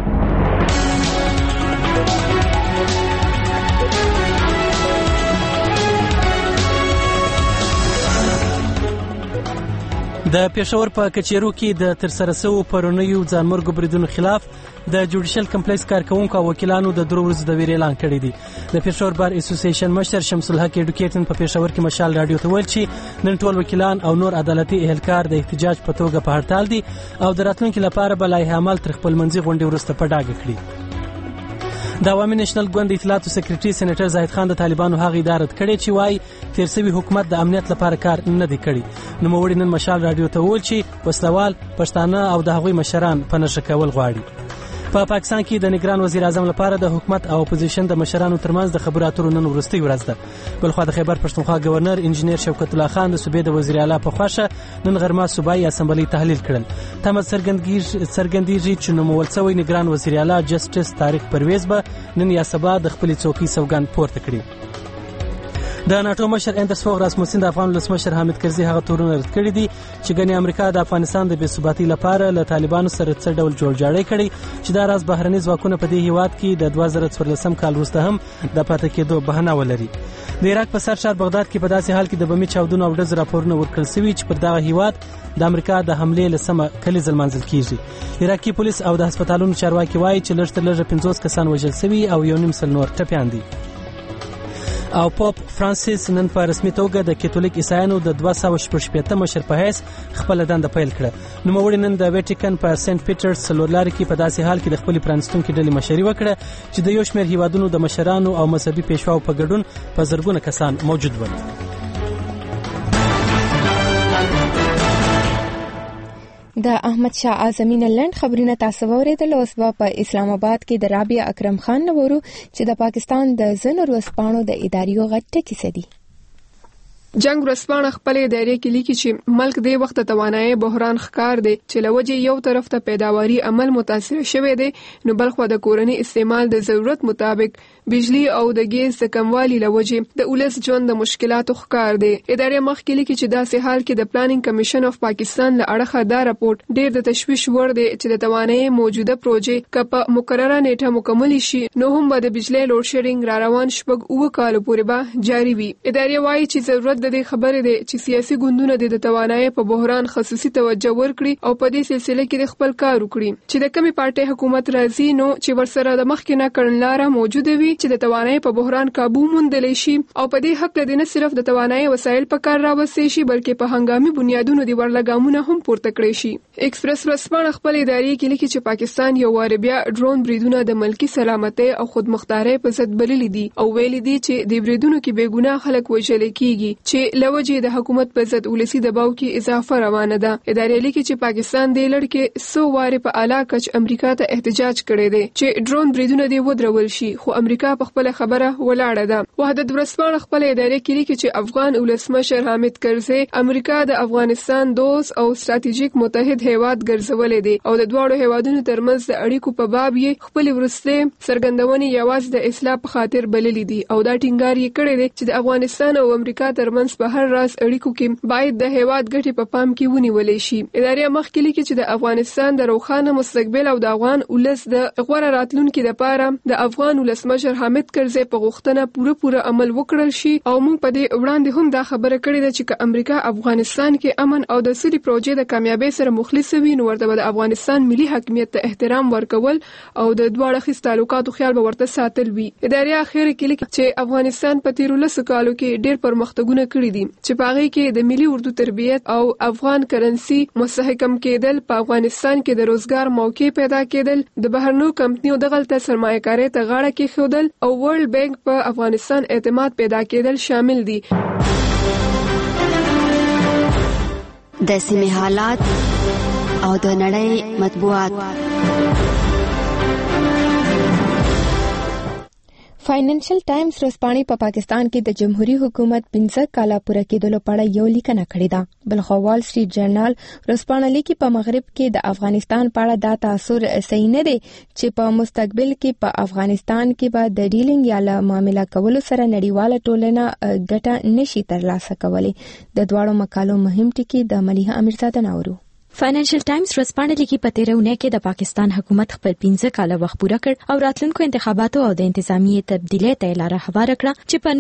د پېښور په کچېرو کې د ترسره شوو پرونیو ځانمرګو بریدونو خلاف د جوډیشل کمپلیکس کارکونکو او وکیلانو د 3 ورځو د ویرې اعلان کړی دی. د پېښور بار اسوسییشن مشر شمس الحق ایډوکیټن په پېښور کې مشال رادیو ته ویل چې نن ټول وکیلان او نور عدالتي اهلکار د احتجاج په توګه په هړتال دي او د راتلونکي لپاره به لایحه عمل تر خپل منځي غونډې وروسته په ډاګه کړي. د عوامي نېشنل ګوند اطلاعاتو سکریټري سېنیټر زاهد خان د طالبانو هغه اداره کړې چې وايي تیر شوی حکومت د امنیت لپاره کار نه دی کړی. نوموړي نن مشال رادیو ته وویل چې وسلوال پښتانه او د هغوی مشران په نشه کول غواړي. په پاکستان کې د نگران وزیر اعظم لپاره د حکومت او اپوزیشن د مشرانو ترمنځ د خبرو اترو نن وروستۍ ورځ ده. بلخوا د خیبر پښتونخوا گورنر انجینیر شوکت الله خان د صوبې د وزیر اعلی په خوښه نن غرمه صوبایي اسمبلی تحلیل کړل. تمه څرګندېږي چې نومول شوی نگران وزیر اعلی جسټس طارق پرویز به نن یا سبا د خپل څوکۍ سوګند پورته کړي. د ناتو مشر اندرس فوغ راسموسین د افغان ولسمشر حامد کرزي هغه تورونه رد کړي دي چې ګنې امریکا د افغانستان د بې ثباتۍ لپاره له طالبانو سره څه ډول جوړجاړی کړي چې دا راز بهرني ځواکونه په دې هیواد کې د 2014 کال وروسته هم د پاتې کېدو بهانه ولري. د عراق په سر شهر بغداد کې په داسې حال کې د بمي چاودنو او ډز راپورونه ورکړل شوي چې پر دغه هیواد د امریکا د حملې له سمه کلیز لمانځل کیږي. عراقي پولیس او د هسپتالونو چارواکي وایي چې لږ تر لږه 50 کسان وژل شوي او 1.5 نور ټپیان دي. او پاپ فرانسیس نن په رسمي توګه د کاتولیک عیسایانو د 218 مشر په حیث خپل دنده پیل کړه. نوموړي نن د ویټیکن په سنت پیټرز څلورلارې کې په داسې حال کې د خپل پرانستونکو ډلې مشري وکړه چې د یو شمېر هیوادونو د مشرانو او مذهبي پیشواو په ګډون په زرګونه کسان موجود ول. د احمد شاه اعظمي نه لند خبرونه تاسو اوریدل. اوس په اسلام آباد کې د رابعه اکرم خان نورو چې د پاکستان د زنو ورځپاڼو د ادارې غټه کیسه دي. جنگ ورځپاڼه خپل ادارې کې لیکي چې ملک د وخت توانایي بحران ښکار دی چې لوجه یو طرف ته پیداواري عمل متاثر شوی دی نو بل خو د کورنۍ استعمال د ضرورت مطابق بجلی او د ګیس د کموالي لوجه د اولس ژوند د مشکلاتو ښکار دی. ادارې مخکې لیکي چې داسې حال کې د پلانینګ کمیشن اف پاکستان له اړخه دا راپورټ ډېر د تشویش وړ دی چې د توانایي موجوده پروژې کپ مقرره نیټه مکمل شي نو هم به د بجلی لوډ شیډینګ را روان شپږ 9 کال پورې به جاری وي. ادارې وایي چې ضرورت د دې خبرې ده چې سیاسي ګوندونه د توانایي په بحران خصوصي توجه ورکړي او په دې سلسله کې د خپل کار وکړي چې د کمی پارټي حکومت راځي نو چې ورسره د مخکې نه کړنلاره موجوده وي چې د توانایي په بحران काबू موندل شي او په دې حق لدی نه صرف د توانایي وسایل په کار راوستي شي بلکې په هنګامي بنیادونو دی ورلګامونه هم پورته کړی شي. ایکسپریس ورځپاڼه خپل ادارې کې لیکي چې پاکستان یو وار بیا ډرون بریدونه د ملکی سلامتۍ او خودمختارۍ په ضد بللي دي او ویلي دي چې د بریدونو کې بے ګناه خلک وژل کیږي چې لوجه د حکومت په ضد ولسی دباو کې اضافه روانه ده. ادارې لیکي چې پاکستان د لړکې 100 واره په اعلی کچ امریکا ته احتجاج کړی دی چې ډرون بریدونه دی ودرول شي خو امریکا په خپل خبره ولاړه ده. وحدت ورځپاڼه خپل ادارې کې لیکي چې افغان ولسمشر حامد کرزي امریکا د افغانستان دوست او ستراتیژیک متحد هیواد ګرځولې دي او د دوه هیوادونو ترمنځ د اړیکو په باب یې خپل ورسته څرګندونې یوازې د اصلاح په خاطر بللې دي او دا ټینګار یې کړی دی چې د افغانستان او امریکا ترمنځ په هر راز اړیکو کې باید د هیواد ګټې په پام کې ونیولې شي. ادارې مخکې لیکي چې د افغانستان د روښانه مستقبل او د افغان ولس د غوړه راتلونکو لپاره د افغان ولسمشر حامد کرزي په غوښتنه پوره عمل وکړل شي او موږ په دې وړاندې هم دا خبره کړې ده چې امریکا افغانستان کې امن او د سولې پروژې د کامیابی سره مخلص وي نو ورته د افغانستان ملي حاکمیت ته احترام ورکول او د دوه اړخیز تعلقاتو خیال به ورته ساتل وي. ادارې اخر کې لیکي چې افغانستان په تیر 10 کالو کې ډېر پرمختګونه کړي دي چې پاغي کې د ملي اردو تربیت او افغان کرنسی مستحکم کېدل په افغانستان کې د روزګار موقع پیدا کېدل د بهرنیو کمپنیو د غلطه سرمایه‌کارۍ ته غاړه کېښودل او ورلد بانک په افغانستان اعتماد پیدا کېدل شامل دي. د سیمې حالات او د نړۍ مطبوعات. فاینانشل ټایمز ورځپاڼې په پاکستان کې د جمهوریت حکومت 15 کاله پوره کېدلو په اړه یو لیکنه کړې ده. بلخو وال سټریټ جرنال ورځپاڼه لیکي په مغرب کې د افغانستان په اړه دا تاثر صحیح نه دی چې په مستقبل کې په افغانستان کې به د ډیلینګ یا له معامله کولو سره نړیواله ټولنه ګټه نشي ترلاسه کولی. د دواړو مقالو مهم ټکي د ملیحه امیرزاده ناورو. فاینانشل ټایمز ورځپاڼه لیکي په تیرونه کې د پاکستان حکومت خپل 15 کاله وخت پوره کړ او راتلونکو انتخاباتو او د انتظامی تبدیلی ته لاره هواره کړه چې په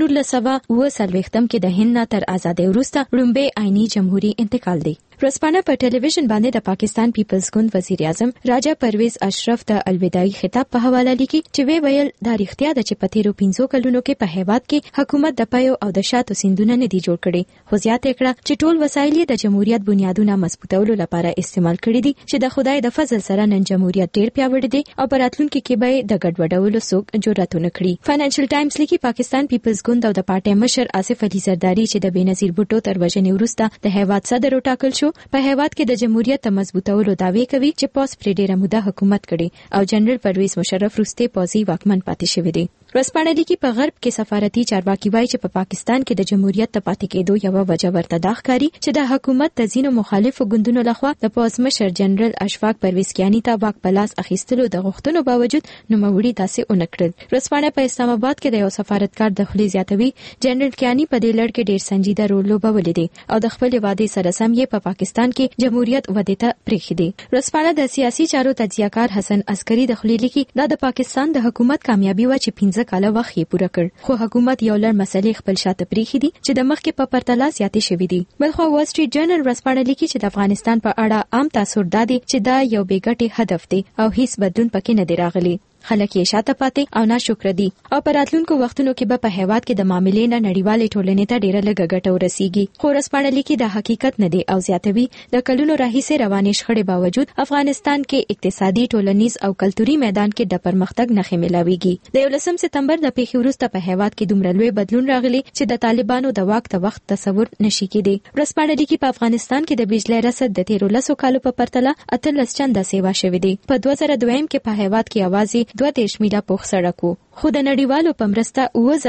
1940 کې د هند تر ازادۍ وروسته لومړی آئینی جمهوریت انتقال دی. ورځپاڼه په ټلویزیون باندې د پاکستان پیپلز ګوند وزیر اعظم راجا پرویز اشرف د الوداعي خطاب په حواله لیکي چې ویل دا اړتیا ده چې په تیرو 15 کلونو کې په هیواد کې حکومت د پيو او د شاتو سیندونه نه دي جوړ کړي. خو زیاته کړه چې ټول وسایل د جمهوریت بنیادونه مضبوطولو لپاره استعمال کړي دي چې د خدای د فضل سره نن جمهوریت ډیر پیاوړی دی او په راتلونکي کې به د ګډوډولو څوک جرأت نه کړي. فاینانشل ټایمز لیکي پاکستان پیپلز ګوند او د پارټي مشر آصف علي زرداری چې د بېنظیر بوټو تر وژنې وروسته د هیواد صدر وټاکل شو په هیواد کې د جمهوریت مضبوطولو دعوی کوي چې پوس پر ډیره موده حکومت کړي او جنرال پرویز مشرف وروسته پوزي واکمن پاتې شوی دی. ورځپاڼه لیکي په غرب کې سفارتي چارواکي وایي چې په پاکستان کې د جمهوریت ته پاتې کېدو یو وجه ورته دا ښکاري چې د حکومت د ځینو مخالفو ګوندونو لخوا د پوز مشر جنرال اشفاق پرویز کیانی ته واک په لاس اخیستلو د غوښتنو باوجود نوموړي داسې ونکړل. ورځپاڼه په اسلام آباد کې د یو سفارتکار د خولي زیاتوي جنرال کیانی په دې لړ کې ډیر سنجیده رول لوبولی دی او د خپل وعده سره سم یې په پاکستان کې جمهوریت وده ته پریښی دی. ورځپاڼه د سیاسي چارو تجزیه‌کار حسن عسکری د خولي لیکي دا د پاکستان د حکومت کامیابی و چې 15 کاله وخت یې پوره کړ خو حکومت یو لړ مسلې خپل شاته پریښی دي چې د مخکې په پرتله زیاتې شوې دي. بلخو وال سټریټ جرنل ورځپاڼه لیکي چې د افغانستان په اړه عام تاثر دا دی چې دا یو بې ګټې هدف دی او هیڅ بدلون پکې نه دی راغلی. خلک یې شاته پاتې او ناشکر دي او په راتلونکو وختونو کې به په هیواد کې د معاملې نه نړیوالې ټولنې ته ډیره لږه ګټه ورسیږي. خو ورځپاڼه لیکي دا حقیقت نه دی او زیاتوي د کلونو راهیسې روانې شخړې باوجود افغانستان کې اقتصادي، ټولنیز او کلتوري میدان کې د پرمختګ نښې ملاويږي. د 11 سپتمبر د پیښې وروسته په هیواد کې دومره لوی بدلون راغلی چې د طالبانو د واک ته وخت تصور نشي کېدی. ورځپاڼه لیکي په افغانستان کې د بجلی رسد د 13 کالو په پرتله 18 چنده سیوا شوې دی. په 2002 کې په هیواد کې اوازې 2 میله پوخ سړک وو خو د نړیوالو په مرسته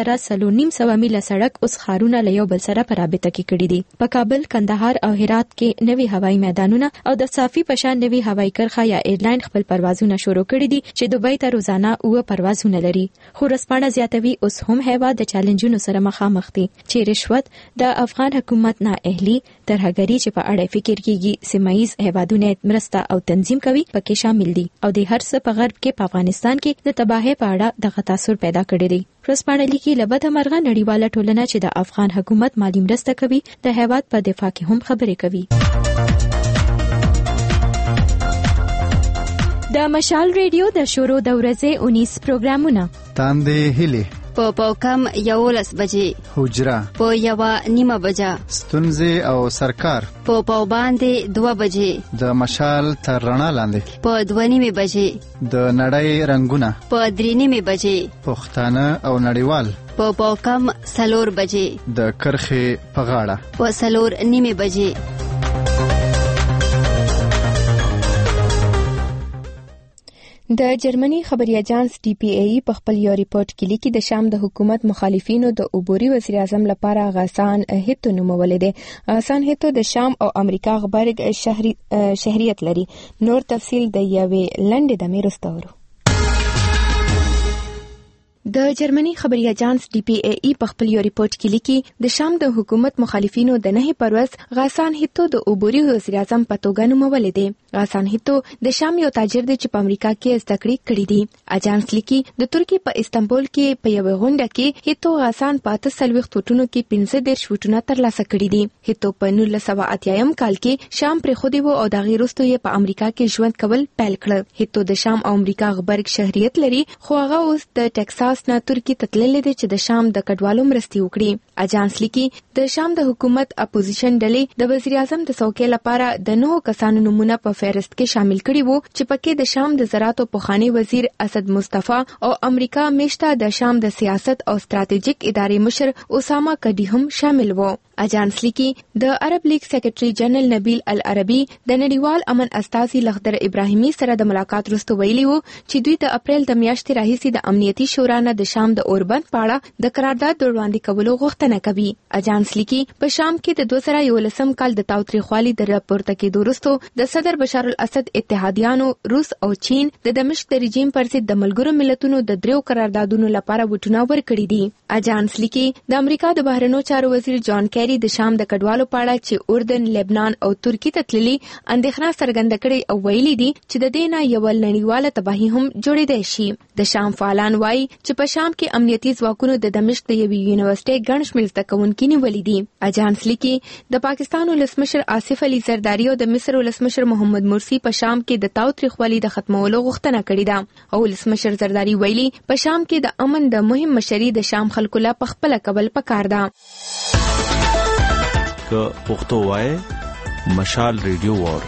2009 میله سړک اوس ښارونه له یو بل سره په رابطه کې کړي دي. په کابل، کندهار او هرات کې نوي هوایي میدانونه او د صافي په شان نوي هوایي کرښه یا ایرلاین خپل پروازونه شروع کړي دي چې دوبۍ ته روزانه 9 پروازونه لري. خو ورځپاڼه زیاتوي اوس هم هیواد د چیلنجونو سره مخامخ دي چې رشوت، د افغان حکومت نااهلي، ترهګري چې په اړه فکر کیږي، سیمایي هیوادونه مرسته او تنظیم کوي پکې شامل دي او د هر څه په غرب کې په افغانستان کې د تباہي په اړه د تاثر پیدا کړی دی. ورځپاڼه لیکي له بده مرغه نړیواله ټولنه چې د افغان حکومت مالی مرسته کوي د هیواد په دفاع کې هم خبرې کوي. د مشال ریډیو د شروع د ورځې 19 پروګرامونه تاندې هلي په کم 11 بجې حجره په 1:30 بجه ستونزې او سرکار په باندې 2 بجې د مشال تر رڼا لاندې په 2:30 بجې د نړۍ رنگونه په 3:30 بجې پښتانه او نړیوال په کم 4 بجې د کرخې په غاړه په 4:30 بجې. د جرمني خبري اژانس DPA په خپل یو ریپورت کې لیکي د شام د حکومت مخالفینو د عبوري وزیر اعظم لپاره غسان هیتو نومول دي. غسان هیتو د شام او امریکا غبرګ شهریت لري. نور تفصیل د یوې لنډې د میرستورو. د جرمني خبري اژانس DPA په خپل یو ریپورت کې لیکي د شام د حکومت مخالفینو د 9 پروز غسان هیتو د عبوري وزیر اعظم په توګه نومول دي. غسان هیتو د شام یو تاجر دی چې په امریکا کې زده کړې کړې دي. اژانس لیکي د ترکیه په استانبول کې په یو غونډه کې هیتو غسان په 30 فوټونو کې 15 فوټونه ترلاسه کړې دي. هیتو په 1980 کال کې شام پر خودي وو او د غیرستو یې په امریکا کې ژوند کول پیل کړ. هیتو د شام او امریکا غبرګ شهریت لري خو هغه اوس د ټکساس درخواست نه ترکی تتللې دي چې د شام د کډوالو مرستي وکړي. اجانس لیکي د شام د حکومت اپوزیشن ډلې د وزیر اعظم د څوکۍ لپاره د 9 کسانو نمونه په فهرست کې شامل کړي وو چې پکې د شام د زراعت پخوانی وزیر اسد مصطفی او امریکا میشته د شام د سیاست او ستراتیژیک ادارې مشر اسامه کډی هم شامل وو. اجانس لیکي د عرب لیگ سیکریټري جنرال نبیل العربي د نړیوال امن استازي لخدر ابراهیمي سره د ملاقات وروسته ویلي وو چې دوی د اپریل د میاشتې راهیسې د امنیتي شورا نه د شام د اوربند پاړه د قرارداد وړاندې کولو غوښتنه کوي. اجانس لیکي په شام کې د 2011 کال د تاوتریخوالي د راپورته کېدو وروسته د صدر بشار الاسد اتحادیانو روس او چین د دمشق د رژیم پر ضد د ملګرو ملتونو د 3 قراردادونو لپاره وټونه ورکړي دي. اجانس لیکي د امریکا د بهرنیو چارو وزیر جان کیری د شام د کډوالو پاړه چې اردن، لبنان او ترکی ته تللي اندېښنه څرګنده کړې او ویلي دي چې د دې نه یو نړیواله تباهي هم جوړېدای شي. د شام فعالان وایي چې په شام کې امنیتي ځواکونو د دمشق د یوې یونیورسيټي ګڼ شمېر زده کوونکي نیولي دي. اجانس لیکي د پاکستان ولسمشر آصف علي زرداری او د مصر ولسمشر محمد مرسي په شام کې د تاوتریخوالي د ختمولو غوښتنه کړې ده او ولسمشر زرداری ویلي په شام کې د امن د مهم مشري د شام خلکو لا پخپل کول پکار ده. که پښتو وای مشال ریډیو وار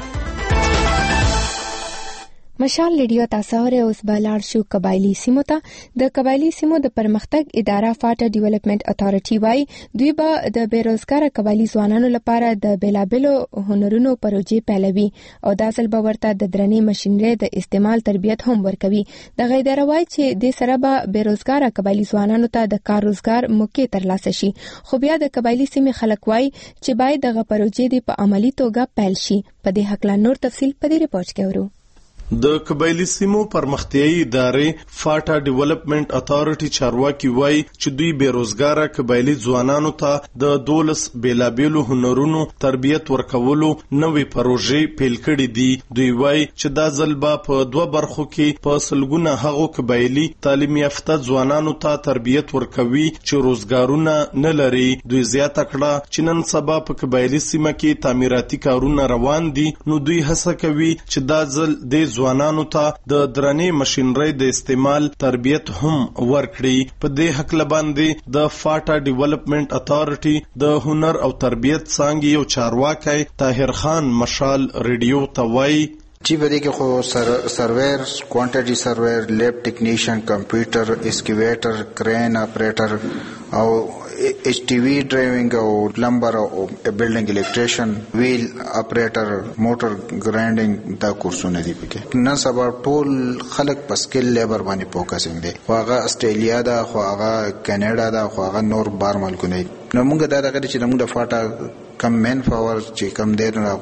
مشال ریډیو تاسو اوس بلار شو قبایلی سیمو ته د قبایلی سیمو د پرمختګ اداره فاټا ډیولپمنٹ اتھارټي وای دوی به د بیروزګار قبایلی ځوانانو لپاره د بیلابلو هنرونو پروژې پیلوي او د اصل باورته د درنې ماشينري د استعمال تربیت هم ورکوي. د غیدار وای چې د سره به بیروزګار قبایلی ځوانانو ته د کار روزګار موقع ترلاسه شي. خو بیا د قبایلی سیمې خلک وای چې باید دغه پروژې د په عملی توګه پیل شي. په دې حق لا نور تفصیل په دې ریپورت کې ورو. د قبایلی سیمو پرمختیايي ادارې فاټا ډیولپمنٹ اتھارټي چارواکي وای چې دوی بیروزګار قبایلی ځوانانو ته د 12 بیلابیلو هنرونو تربیت ورکولو نوې پروژې پیل کړې دي. دوی وای چې دا ځلبا په 2 برخو کې په سلګونه هغو قبایلی تعلیم یافته ځوانانو ته تربیت ورکوي چې روزګارونه نه لري. دوی زیاته کړه چې نن سبا په قبایلی سیمه کې تعمیراتي کارونه روان دي نو دوی هڅه کوي چې دا ځل د ځوانانو ته د درنې ماشينري د استعمال تربیت هم ورکړي. په دې حق لباندې د فاټا ډیولپمنٹ اتھارټي د هنر او تربیت څنګه یو چارواکي طاهر خان مشال ریډیو ته وایي چې په دې کې خو سرویر، کوانټیټي سرویر، لیب ټیکنیشن، کمپیوټر، اسکیویټر، کرین اپریټر او ایچ ټي وی ډرایوینګ او پلمبر او بلډینګ الیکټریشن، ویل اپریټر، موټر ګرانډینګ دا کورسونه دي. پکې نن سبا ټول خلک په سکل لیبر باندې فوکسینګ دي. خو هغه استرالیا ده، خو هغه کینیډا ده، خو هغه نور بار ملکونه دي. نو موږ دا دغه چې موږ د فاټا کم مین پاور چې کم دی نو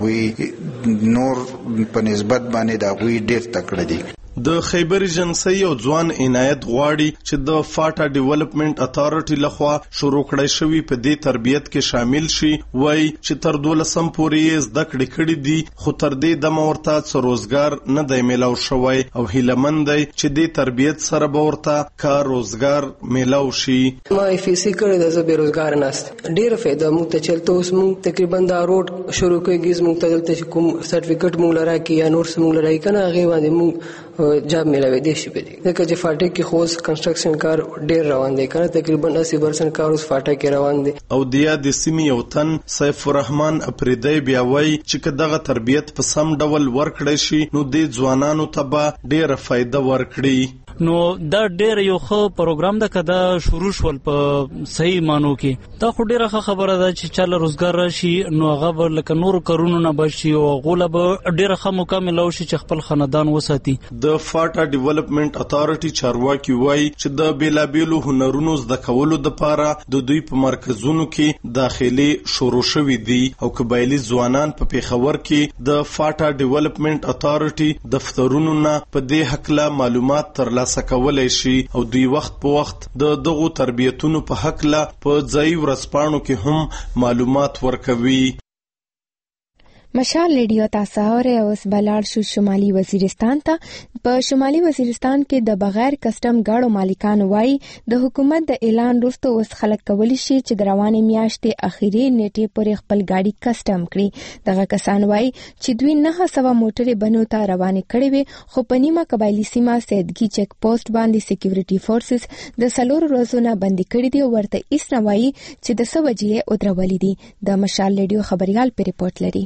هغوی نور په نسبت باندې د هغوی ډېر تکړه دي. د خیبر ایجنسی او ځوان عنایت غواړي چې د فاټا ډیولپمنٹ اتھارټي لخوا شروع کړی شوی په دې تربیت کې شامل شي. وای چې تر 12 پورې زده کړې کړې دي خو تر دې دمه ورته څه روزګار نه دی میلاو شوی او هیلهمند دی چې دې تربیت سره به ورته کار روزګار میلاو شي. ما فیسی کړی د بیروزګار ناست ډیر فائدہ موږ ته چلته اوس موږ تقریبا دا روډ شروع کېږي موږ ته دلته کوم سرټیفیکټ موږ لرا کې یا نور موږ لرا کنه هغه باندې موږ جاب ملاوي دي شي. په دې ځکه چې فاټا کې خوس کنسټرکشن کار ډیر روان دي کنه تقریبا 80% کار اوس فاټا کې روان دي. او دیا د سیمې یو تن سیف الرحمن اپریدی بیا وای چې دغه تربیت په سم ډول ورکړی شي نو د ځوانانو ته به ډیره فائدہ ورکړي. نو دا ډیر یو ښه پروګرام ده کدا شروع شول په صحیح مانو کې. دا خو ډیره ښه خبره ده چې چاله روزګار راشي نو هغه لکه نور کارونه نه بشي او غوله به ډیره ښه مکمل او شي چې خپل خاندان وساتي. د فاټا ډیولپمنٹ اتھارټي چارواکي وای چې د بیلابیلو هنرونو زده کولو لپاره د دوی په مرکزونو کې داخلي شروع شوې دي او قبایلی ځوانان په پیښور کې د فاټا ډیولپمنٹ اتھارټي دفترونو نه په دې حق لا معلومات ترلاسه کولای شي او دوی وخت په وخت د دغو تربیتونو په حق لا په ځای ورځپاڼو کې هم معلومات ورکوي. مشال ریډیو تاسو اورئ. اوس بلاړ شو شمالي وزیرستان ته. په شمالي وزیرستان کې د بغیر کسٹم گاډو مالکان وایي د حکومت د اعلان وروسته اوس خلک کولی شي چې د روانې میاشتې اخیری نیټې پورې خپل گاډي کسٹم کړي. دغه کسان وایي چې دوی 900 موټرې بنو ته روانې کړې وي، خو په نیمه قبایلي سیمه سیدګي چک پوسټ باندې سکیورټي فورسز د 4 ورځو نه بندي کړي دي او ورته هیڅ نه وایي چې د څه وجې یې ودرولې دي. د مشال ریډیو خبريال په ریپورت لري.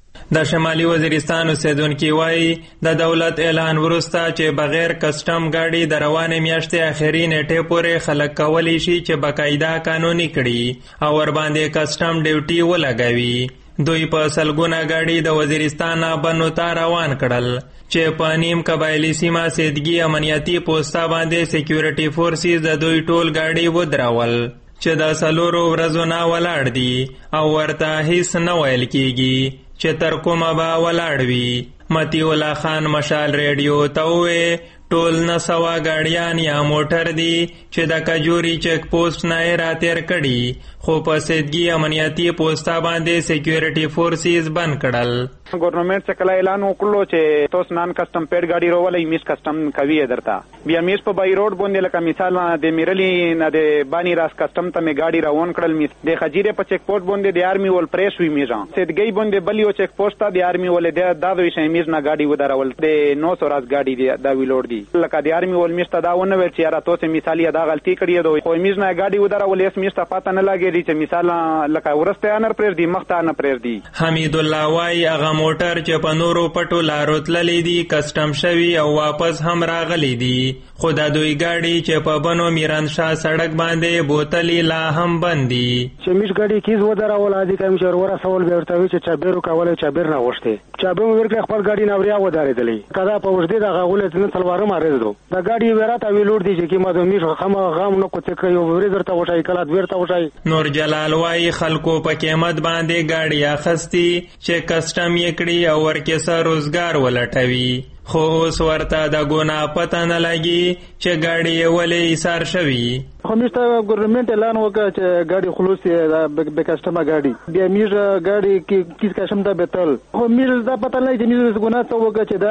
د شمالي وزیرستان اوسیدونکي وایي د دولت اعلان وروسته چې بغیر کسٹم گاډي د روانې میاشتې اخري نیټې پورې خلک کولی شي چې باقاعده قانوني کړي او ورباندې کسٹم ډیوټي ولګوي. دوی په سلګونه گاډي د وزیرستان بنو ته روان کړل چې په نیم قبایلي سیمه سیدګي امنیتي پوسټا باندې سکیورټي فورسز د دوی ټول گاډي ودرول چې د 4 ورځو نه ولاړ دي او ورته هیڅ نه ویل کیږي چې تر کومه به ولاړ وي. متی الله خان مشال ریډیو ته وویل ټول 900 گاډیان یا موټر دي چې د کجوري چک پوسټ نه راتیر کړي، خو په سیدګي امنیتي پوسټا باندې سکیورټي فورسز بند کړل. گورنمنٹ څخه کله اعلان وکړو چې تاسو نان کسٹم پیډ گاډي راولې میس کسٹم کوي درته بیا میس په بای روډ باندې لکه مثال د میرلی نه د بانی راس کسٹم ته می گاډي راون کړل میس د خجیره په چک پوسټ باندې د آرمي ول پریس وی میزان سیدګي باندې بلیو چک پوسټ ته د آرمي ول د دوی شې میز نه گاډي ودرول د 900 راس گاډي د ویلوړ دي لکه د آرمي ول میسته دا ونه ویل چې را تاسو مثالی دا غلطي کړی دوی خو میز نه گاډي ودرول اس میسته پاتہ نه لګی چې مثال لکه ورسته انر پرېږ دی مخته نه پرېږ دی. حمید الله وای هغه موټر چې په نورو پټو لارو تللی دي کسٹم شوی او واپس هم راغلی دي، خو د دوی گاډي چې په بنو میرانشاه سړک باندې بوتلی لا هم بندي. چې میش گاډي کیز ودرول ادي کوم چې ورا سوال به ورته چې چابیرو کولای چابیر نه وښته چابیر ورکه خپل گاډي نوریا ودارېدلې کدا په وژدې د غولې تن تلوار مارې دو د گاډي ورته ویلوړ دي چې کیما د میش خمه غام نو کوته کوي ورې درته وشای کله ورته وشای. نور جلال وای خلکو په قیمت باندې گاډي اخستی چې کسٹم یې کړی او ورکه سره روزګار ولټوي، خو اوس ورته د ګناه پته نه لګي چې گاډي یې ولې ایثار شوي. خو میشته ګورنمنت اعلان وکړ چې گاډي خلاص دی به کسٹمه گاډي بیا میز گاډي کیس کشم ته بتل خو میز دا پته نه چې میز ګناه ته وکړ چې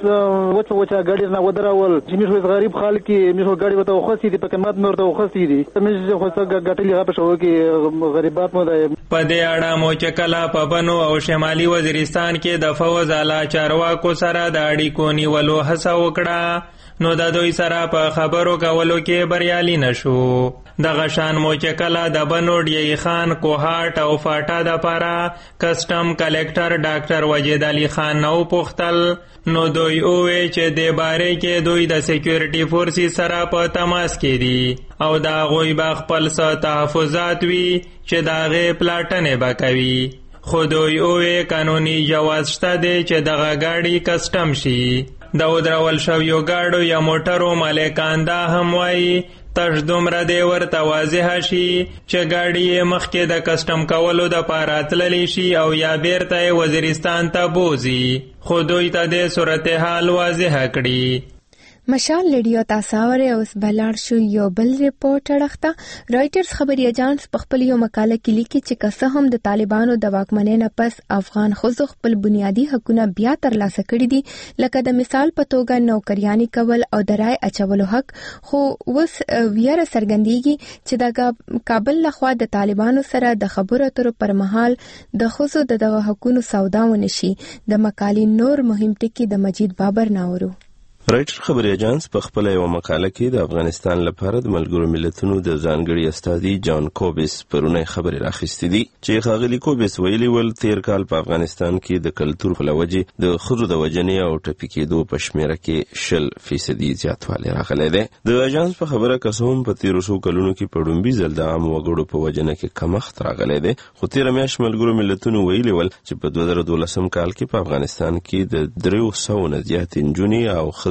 دا وڅ گاډي نه ودرول چې میز غریب خلک میز گاډي وته خوستي دي په قیمت نور ته خوستي دي میز خو څنګه ګټلې غا په شو کې غریبات مو ده. په دې اړه مو چې کله په بنو او شمالي وزیرستان کې د فوز اعلی چارواکو سره د اړیکو نیولو هڅه وکړه نو د دوی سره په خبرو کولو کې بریالي نشو. دغه شان مو چې کله د بنو ډی خان کوهاټ او فاټا د پاره کسٹم کلیکټر ډاکټر وجید علي خان نو پوښتل نو دوی اوه چې د باره کې دوی د سکیورټي فورسز سره په تماس کې دي او دا غوي با خپل څه تحفظات وی چې دا غي پلاټنه بکوي، خو دوی اوه قانوني جواز شته دی چې دغه گاډي کسٹم شي. د ودرول شویو گاډو یا موټرو مالکان دا هم وایي تش دومره دی ورته واضح شي چې گاډي مخکې د کسٹم کولو د پاره تللی شي او یا بیرته وزیرستان ته بوزي، خو دوی ته د صورتحال واضح کړي. مشال ریډیو تاسو اورئ. اوس بلاړ شو یو بل ریپورت اړخته. رائټرز خبري اجانس په خپل یو مقاله کې لیکي چې که هم د طالبانو د واکمنۍ نه پس افغان ښځو خپل بنیادی حقونه بیا ترلاسه کړي دي لکه د مثال په توګه نوکریاني کول او د رای اچولو حق، خو اوس ویره څرګندېږي چې د کابل لخوا د طالبانو سره د خبرو اترو پر مهال د ښځو دغه حقونو سودا ونشي. د مقالې نور مهم ټکي د مجید بابر ناورو. رائټر خبري اجانس په خپل یو مقاله کې د افغانستان لپاره د ملګرو ملتونو د ځانګړي استازي جان کوبس پرونی خبري راخستې دي چې ښاغلي کوبس ویلي ول تیر کال په افغانستان کې د کلتور په لوجه د ښځو د وجنې او ټپي کېدو په شمیره کې 10% زیاتوالی راغلی دی. د اجانس په خبره قسم په 1300 کلونو کې په ډومبي ځل د عام وګړو په وجنه کې کمښت راغلی دی، خو تیر میاشت ملګرو ملتونو ویلي ول چې په 2012 کال کې په افغانستان کې د 300 نه زیات نجونې او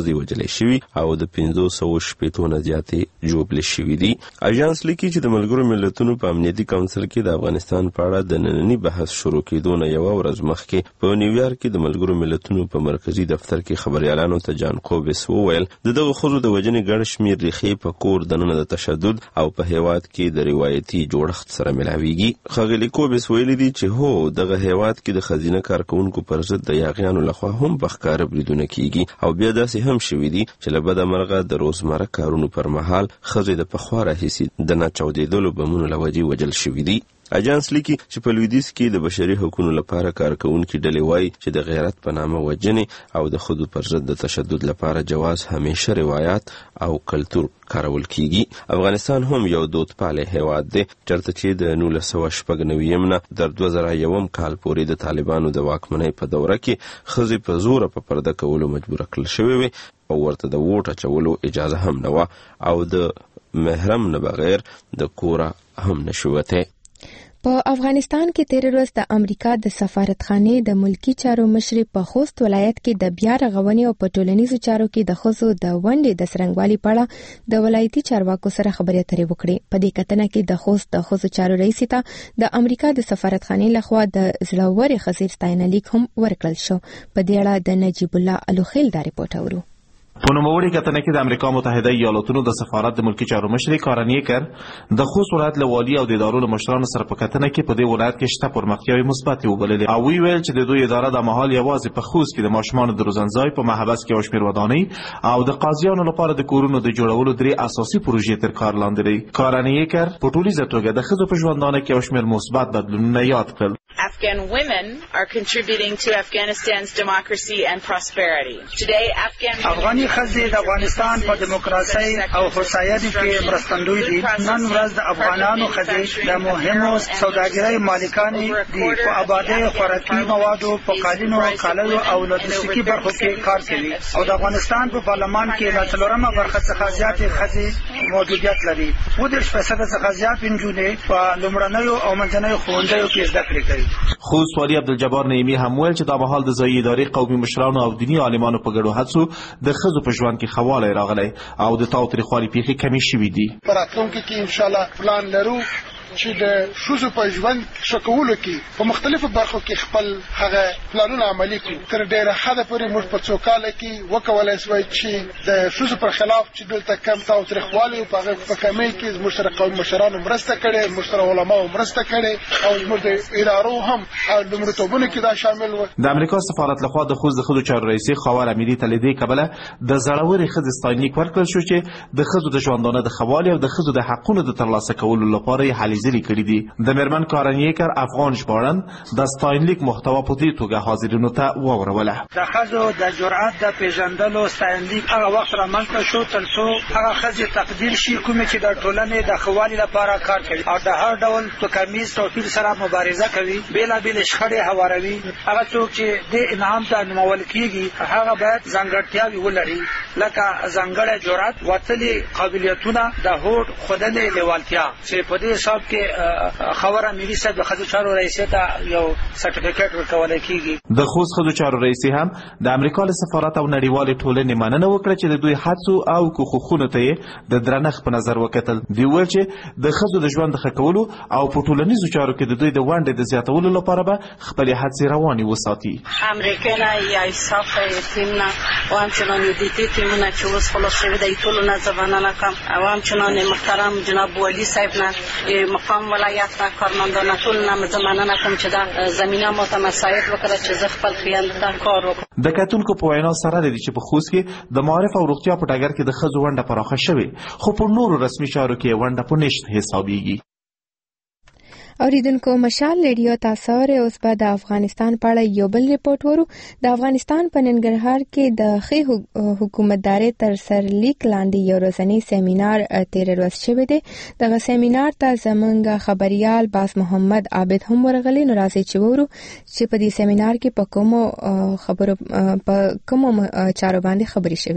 ښځې وژلې شوي او د 560 نه زیاتې ژوبلې شوي دي. اژانس لیکي چې د ملګرو ملتونو په امنیتي کونسل کې د افغانستان په اړه د ننني بحث شروع کېدو نه یوه ورځ مخکې په نیویارک کې د ملګرو ملتونو په مرکزي دفتر کې خبريالانو ته جان کوبس وویل د دغه ښځو د وژنې ګڼ شمېر ریښې په کور دننه د تشدد او په هیواد کې د روایتي جوړښت سره ملاویږي. ښاغلي کوبس ویلي دي چې هو دغه هیواد کې د ښځینه کارکوونکو پر ضد د یاغیانو لخوا هم په ښکاره بریدونه کیږي او بیا داسې هم شوي دي چې له بده مرغه د روزمره کارونو پر مهال ښځې د پخوا راهیسې د ناچاودېدلو بمونو له وجې وژل شوي دي. اجانس لیکي چې په لویدیځ کې د بشري حقوقو لپاره کارکوونکي ډلې وایي چې د غیرت په نامه وژنې او د ښځو پر ضد د تشدد لپاره جواز همیشه روایات او کلتور کارول کیږي. افغانستان هم یو دودپاله هیواد دی چېرته چې د 1996 نه تر 2001 کال پورې د طالبانو د واکمنۍ په دوره کې ښځې په زوره په پرده کولو مجبوره کړل شوې وې او ورته د ووټ اچولو اجازه هم نه وه او د محرم نه بغیر د کوره هم نشو وتی. په افغانستان کې تیر ورځ د امریکا د سفارتخانې د ملکی چارو مشر په خوست ولایت کې د بیا رغونې او په ټولنیزو چارو کې د ښځو د ونډې د څرنګوالي په اړه د ولایتي چارواکو سره خبرې اترې وکړې. په دې کتنه کې د خوست د ښځو چارو رئیس ته د امریکا د سفارتخانې لخوا د زړورې ښځې ستاینه لیک هم ورکړل شو. په دې اړه د نجیب الله الوخیل دا رپورټ اورو. په نوموړي کتنه کې د امریکا متحده ایالاتونو د سفارت د ملکی چارو مشر کارن یکر د خوست ولایت له والي او د ادارو له مشرانو سره په کتنه کې په دې ولایت کې شته پرمختیاوې مثبتې وبللې او ویل چې د دوی اداره د مهال یوازې په خوست کې د ماشومانو د روزنځای په محبس کې او شمېر ودانۍ او د قاضیانو لپاره د کورونو د جوړولو 3 اساسي پروژې تر کار لاندې لري. کارن یکر په ټولیزه توګه د ښځو په ژوندانه کې او شمېر مثبت بدلونونه یاد کړل. Afghan women are contributing to Afghanistan's democracy and prosperity. Today, افغاني ښځې د افغانستان په دیموکراسي او هوساینې کې مرستندوی دي. نن ورځ د افغانانو ښځې د مهمو سوداګرۍ مالکانې دي. په آبادۍ خوراکي موادو په قالینو کالیو او لوجستیکي برخو کې کار کوي او د افغانستان په پارلمان کې له 4مه برخه څخه زیاتې ښځې موجودیت لري. 30% څخه زیات نجونې په لومړنیو او منځنیو ښوونځیو کې زده کړې کوي. خوست والي عبدالجبار نعیمي هم ویل چې دا مهال د ځایي ادارې قومي مشرانو او دیني عالمانو په ګډو هڅو د ښځو په ژوند کې ښه والی راغلی او د تاوتریخوالي پیښې کمې شوي دي. په راتلونکي کې انشاءالله پلان لرو چې د ښځو په ژوند ښه کولو کې په مختلفو برخو کې خپل هغه پلانونه عملي کړو. تر ډېره حده پورې موږ په څو کاله کې وکولی شوی چې د ښځو پر خلاف چې دلته کم تاوتریخوالی په هغه په کمۍ کې زموږ سره قومي مشرانو مرسته کړې، زموږ سره علماو مرسته کړې او زموږ د ادارو هم لومړیتوبونو کې دا شامل و. د امریکا سفارت لخوا د خوست د ښځو چارو رئیسې خاور امیري ته له دې کبله د زړورې ښځې ستاینلیک ورکړل شو چې د ښځو د ژوندانه د ښه والي او د ښځو د حقونو د ترلاسه کولو لپاره یې هلې ځلې کړي دي. د میرمن کارن یکر افغان ژباړن د ستاینلیک محتوا په دې توګه حاضرینو ته واوروله. د ښځو د جرأت د پیژندلو ستاینلیک هغه وخت رامنځته شو تر څو هغه ښځې تقدیر شي کومې چې د ټولنې د ښه والي لپاره کار کوي او د هر ډول توکمیز توپیر سره مبارزه کوي، بېلابېلې شخړې هواروي. هغه څوک چې دې انعام ته نومول کېږي هغه باید ځانګړتیاوې ولري لکه ځانګړی جرأت، وتلي قابلیتونه، د هوډ ښودنې لیوالتیا چې په دې حساب کې خاور امیري صاحب د ښځو چارو رئیسې ته یو سرټیفیکټ ورکولی کېږي. د خوست ښځو چارو رئیسې هم د امریکا له سفارت او نړیوالې ټولنې مننه وکړه چې د دوی هڅو او کوښښونو ته یې د درنښت په نظر وکتل. دوی وویل چې د ښځو د ژوند د ښه کولو او په ټولنیزو چارو کې د دوی د ونډې د زیاتولو لپاره به خپلې هڅې روانې وساتي. امریکا نه یا ایساف تیم نه و همچنان دیتی تیمونه چې اوس خلاص شوي دی ټولو نه زه مننه کوم او همچنان محترم جناب والي صاحب نه مقام ولایت کارمندان ټول نه زه مننه کوم چې دا زمینه ماته مساعد وکړه چې زه خپل خیال ته کار وکړم. د کتونکو په وینا سره د دې چې په خوست کې د معارف او روغتیا په ډګر کې د ښځو ونډه پراخه شوې خو په نورو رسمي چارو کې ونډه په نشت حسابېږي. اوریدونکو مشال ریډیو تاسو اوس به د افغانستان په اړه یو بل ریپورت ورو. د افغانستان په ننګرهار کې د ښې حکومتدارۍ تر سرلیک لاندې یو ورځنی سیمینار تیر ورځ شوی دی. دغه سیمینار ته زمونږ خبريال باز محمد عابد هم ورغلی. نو راځي چې وورو چې په دې سیمینار کې په کومو چارو باندې خبرې شوې دي.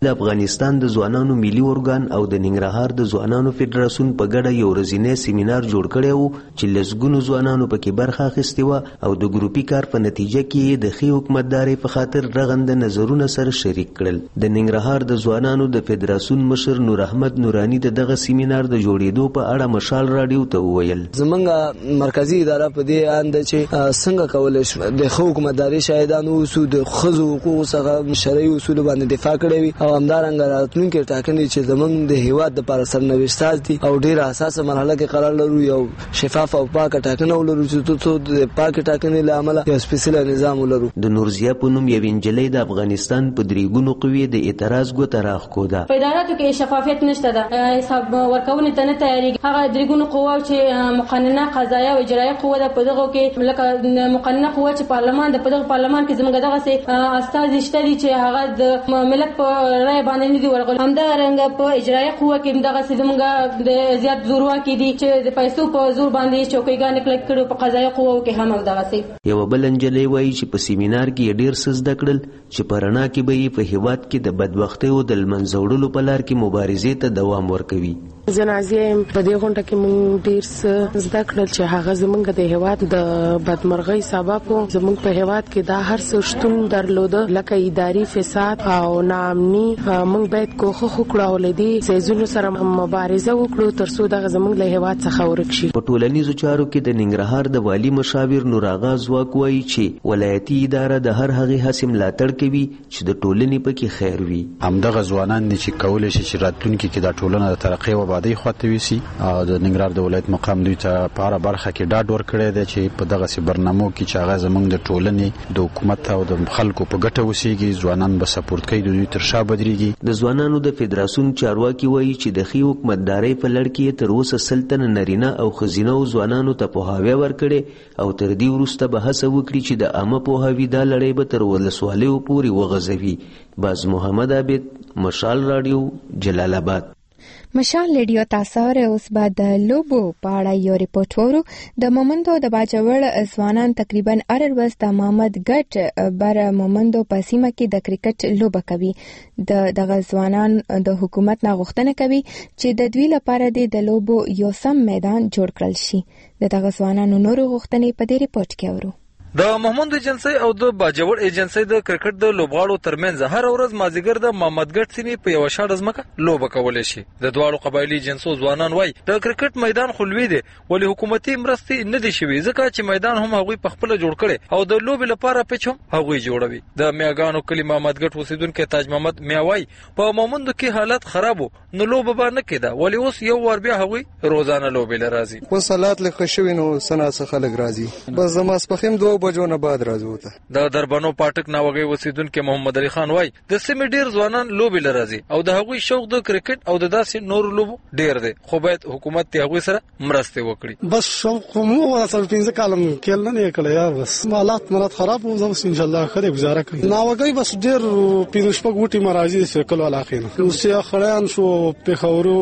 د افغانستان د ځوانانو ملي ارګان او د ننګرهار د ځوانانو فدراسیون په ګډه یو ورځنی سیمینار جوړ کړی و چې لسګونو ځوانانو پکې برخه اخیستې وه او د ګروپي کار په نتیجه کې د ښې حکومتدارۍ په خاطر رغنده نظرونه سره شریک کړل. د ننګرهار د ځوانانو د فدراسیون مشر نور احمد نورانی د دغه سیمینار د جوړېدو په اړه مشال راډیو ته وویل. زمونږ مرکزی اداره په دې اند چې څنګه کولای شو د حکومتداري شاهدانو اوسو د ښځو حقوقو څخه شرعي اصول باندې دفاع کړې وي او همدارنګه راتلونکي ټاکنې چې زمونږ د هیواد لپاره سرنوشت سازي او ډېره حساسه مرحله کې قرار لرو یو شفاف او پاکه ټاکنه ولرو چې څو د پاکه ټاکنې له امله یو سپیشل نظام ولرو. د نورزیا په نوم یو انجلۍ د افغانستان په درېګونو قوې د اعتراض ګوته راښکوده. په اداراتو کې شفافیت نشته ده، حساب ورکونې ته نه تیاریږي. هغه درېګونو قوه چې مقننه قضایه او اجرایه قوه ده په دغه کې لکه مقننه قوه چې پارلمان د په دغه پارلمان کې زموږ دغه سي استازي شته دي چې هغه د ملت په رای باندې نه دي ورغلي. همدارنګه په اجرایه قوه کې دغه سي زموږ د زیات زورواکي دي چې د پیسو په زور باندې چوکیګانې کلک کړي. په قضایه قوه کې هم دغه سي. یو بل انجلۍ وایي چې په سیمینار کې ډېر څه زده کړل چې په رڼا کې به یې په هیواد کې د بدبختۍ او د لمنځه وړلو په لار کې مبارزې ته دوام ورکوي. جنازې په دې غونډه کې موږ ډېر څه زده کړل چې هغه زموږ د هیواد د بدمرغۍ سبب و. زموږ په هیواد کې دا هر څه شتون درلوده لکه اداري فساد او ناامني. موږ باید کوښښ وکړو او له دې څیزونو سره مبارزه وکړو ترڅو دغه زموږ له هیواد څخه ورک شي. په ټولنیزو چارو کې د ننګرهار د والي مشاور نور آغا ځواک وایي چې ولایتي اداره د هر هغې هڅې ملاتړ کوي چې د ټولنې پکې خیر وي. همدغه ځوانان دي چې کولی شي چې راتلونکي کې دا ټولنه د ترقۍ او آبادۍ خواته ویسي. د ننګرهار د ولایت مقام دوی ته په هره برخه کې ډاډ ورکړی دی چې په دغسې برنامو کې چې هغه زموږ د ټولنې د حکومت او د خلکو په ګټه اوسیږي ځوانان به سپورټ کوي، د دوی تر شا بدرېږي. د ځوانانو د فدراسیون چارواکي وایي چې د ښې حکومتدارۍ په لړ کې تر اوسه 100 تنه نارینه او ښځینه ځوانانو ته پوهاوی ورکړی او تر دې وروسته به هڅه وکړي چې د عامه پوهاوي دا لړۍ به تر ولسوالیو پورې وغځوي. باز محمد عابد، مشال راډیو، جلال آباد. مشال ریډیو تاسو اوس بعد د لوبو په اړه یو ریپورت وورو. د مومندو د باجوړ ځوانان تقریبا هر ورځ د محمد ګټ بر مومندو په سیمه کې د کرکټ لوبه کوي. دغه ځوانان د حکومت نه غوښتنه کوي چې د دوی لپاره د لوبو یو سم میدان جوړ کړل شي. دغه ځوانانو نور غوښتنې په دې ریپورت کې اورو. د محمد ایجنسی او د باجوړ ایجنسی د کرکټ د لوبغاړو ترمنځ هر ورځ مازیګر د محمد ګټ سیمې په یو شاړه ځمکه لوبه کولی شي. د دواړو قبایلي ایجنسو ځوانان وایي د کرکټ میدان خلوي دی ولې حکومتي مرستې نه دي شوي ځکه چې میدان هم هغوی په خپله جوړ کړی او د لوبې لپاره پیچ هم هغوی جوړوي. د میاګانو کلي محمد ګټ اوسیدونکی تاج محمد میا وایي په مومندو کې حالت خراب و نو لوبه به نه کېده ولې اوس یو وار بیا هغوی روزانه لوبې له راځي. اوس حالات لږ ښه شوي نو څه ناڅه خلک راځي. بس د ماسپښین 2 بجو نه بعد راځي. د دربانو پاټک ناوغي اوسیدونکو محمد علي خان وای د سیمې ډیر ځوانان لوبي لرازي او د هغوی شوق د کرکټ او د داسې نور لوبو ډیر دی خو باید حکومت ته هغوی سره مرسته وکړي. بس شوق مو اصل 15 کالم کېل نه کړی یا بس مالات مرات خراب وو زم ان شاء الله خره گزاره کوي. ناوغي بس ډیر پینوش په ګوټي مرাজি شکل ولا خینه اوسه خړان شو په خورو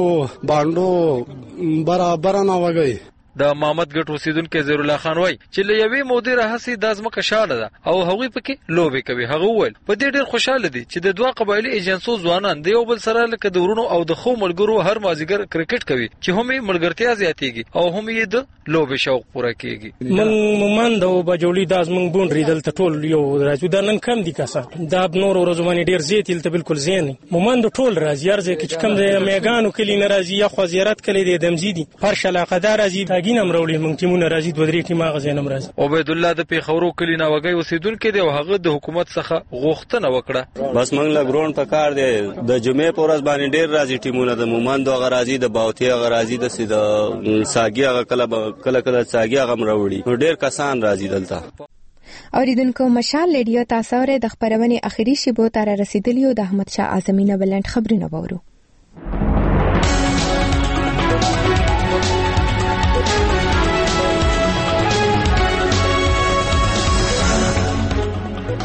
باندو برابر ناوغي. د محمد ګټ اوسیدونکو زیر الله خان وای چې له یوې مودې راهسي د ځمکه شاړه ده او هغوی پکې لوبې کوي. هغه وویل په دې ډېر خوشاله دي چې د دوه قبایلي ایجنسو ځوانان د یو بل سره لکه د ورونو او د خو ملګرو هر مازیګر کرکټ کوي چې هم یې ملګرتیا زیاتېږي او هم یې د لوبې شوق پوره کېږي. من مومند او بجوړي د ازمن بونډري دلته ټول یو راځي د نن کم دي کسان دا نور ورځ باندې ډېر زیات دلته بالکل زین مومند ټول راځي ارزه کې کم د میګانو کلی ناراضي یا خو زیارت کلی د دمزيدي پر شلاقه دار راځي تاګینم وروړي ټیمونه راځي دوه درې ټیمه غزنم راځي. عبید الله د پیښورو کلی ناوګي اوسیدونکو دی او هغه د حکومت څخه غوښتنه وکړه بس موږ له ګراوند په کار دی د جمعې په ورځ باندې ډېر راځي ټیمونه د مومندو هغه راځي د باوتي هغه راځي د ساګي هغه کله ساګي هغه مروړي ډېر کسان راځي دلته. اوریدونکو مشال ریډیو تاسو د خبرونې اخیری شیبو تر رسیدلی او د احمد شاه اعظمي نه بلند خبرونه وورو.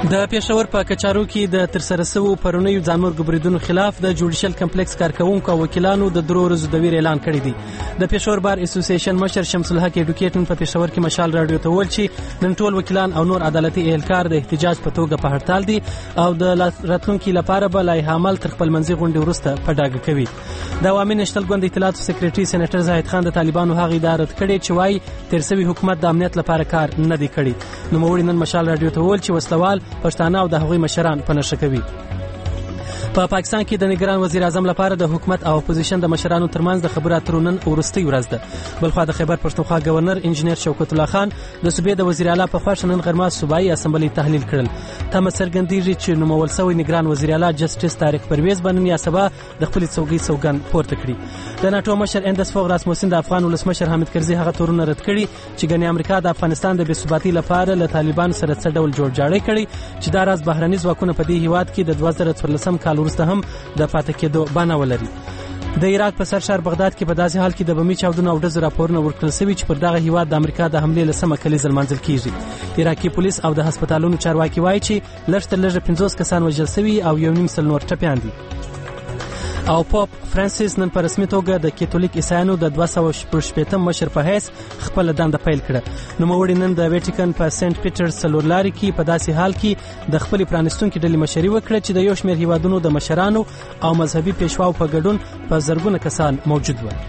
د پېښور په کچارو کې د ترسره شوو پرونیو ځانمرګو بریدونو خلاف د جوډیشل کمپلیکس کارکوونکو او وکیلانو د 3 ورځو د ویر اعلان کړی دی. د پېښور بار اسوسییشن مشر شمس الحق ایډوکیټن په پېښور کې مشال رادیو ته وویل چې نن ټول وکیلان او نور عدالتي اهلکار د احتجاج په توګه په هړتال دي او د راتلونکي لپاره به لایحه عمل تر خپل منځي غونډې وروسته په ډاګه کوي. د عوامي نشتل ګوند اطلاعاتو سکریټري سېنیټر زاهد خان د طالبانو هغه اداره کړې چې وايي تیر شوی حکومت د امنیت لپاره کار نه دی کړی. نو موږ نن مشال رادیو ته وویل چې وسلوال پښتانه او د مشران په نشه کوي. په پاکستان کې د نگران وزیر اعظم لپاره د حکومت او اپوزیشن د مشرانو ترمنځ د خبرو اترو نن وروستۍ ورځ ده. بلخوا د خیبر پښتونخوا گورنر انجنیر شوکت الله خان د صوبې د وزیر اعلی په خوښه نن غرمه صوبایي اسمبلی تحلیل کړل. تمه څرګندېږي چې نومول شوی نگران وزیر اعلی جسټس طارق پرویز به نن یا سبا د خپل څوکۍ سوګند پورته کړي. د ناتو مشر اندس فوغ راسموسین د افغان ولسمشر حامد کرزي هغه تورونه رد کړي چې ګنې امریکا د افغانستان د بېثباتۍ لپاره له طالبان سره څه ډول جوړجاړی کړي چې دا راز بهرني ځواکونه په دې هیواد کې د 2014 کال وروسته هم د پاتې کېدو بانه ولري. د عراق په سرشار بغداد کې په داسې حال کې د بمي چاودنو او ډزو راپورونه ورکړل شوي چې پر دغه هیواد د امریکا د حملې له سمه کلیزه لمانځل کیږي. عراقي پولیس او د هسپتالونو چارواکي وایي چې لږ تر لږه 50 کسان وژل شوي او 1.5 نور ټپیان دي. او پاپ فرانسیس نن په رسمي توګه د کاتولیک عیسایانو د 218 مشر په حیث خپل دنده پیل کړه. نو موږ نن د ویټیکن په سنت پیټر سلورلاري کې په داسې حال کې د خپل پرانستونکو ډلې مشري وکړه چې د یو شمېر هیوادونو د مشرانو او مذهبي پیشواو په ګډون په زرګونه کسان موجود و.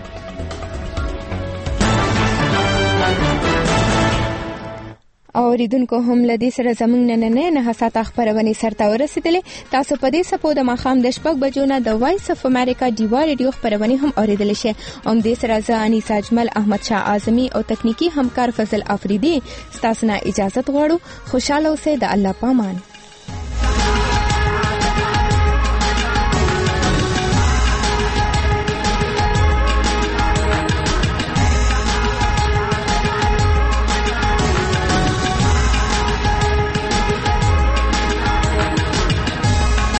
اوریدونکو هم لدې سره زموږ نننې 9 ساعته خبرونه سرته ورسېدلې. تاسو په دې سپو د ماښام د 6 بجو نه د وایس اف امریکا ډیوا ریډیو خبرونه هم اوریدل شي. هم دې سره زه انیسا اجمل احمد شاه اعظمي او تکنیکی همکار فضل افریدي ستاسو نه اجازه غواړو. خوشاله اوسئ. د الله پامان.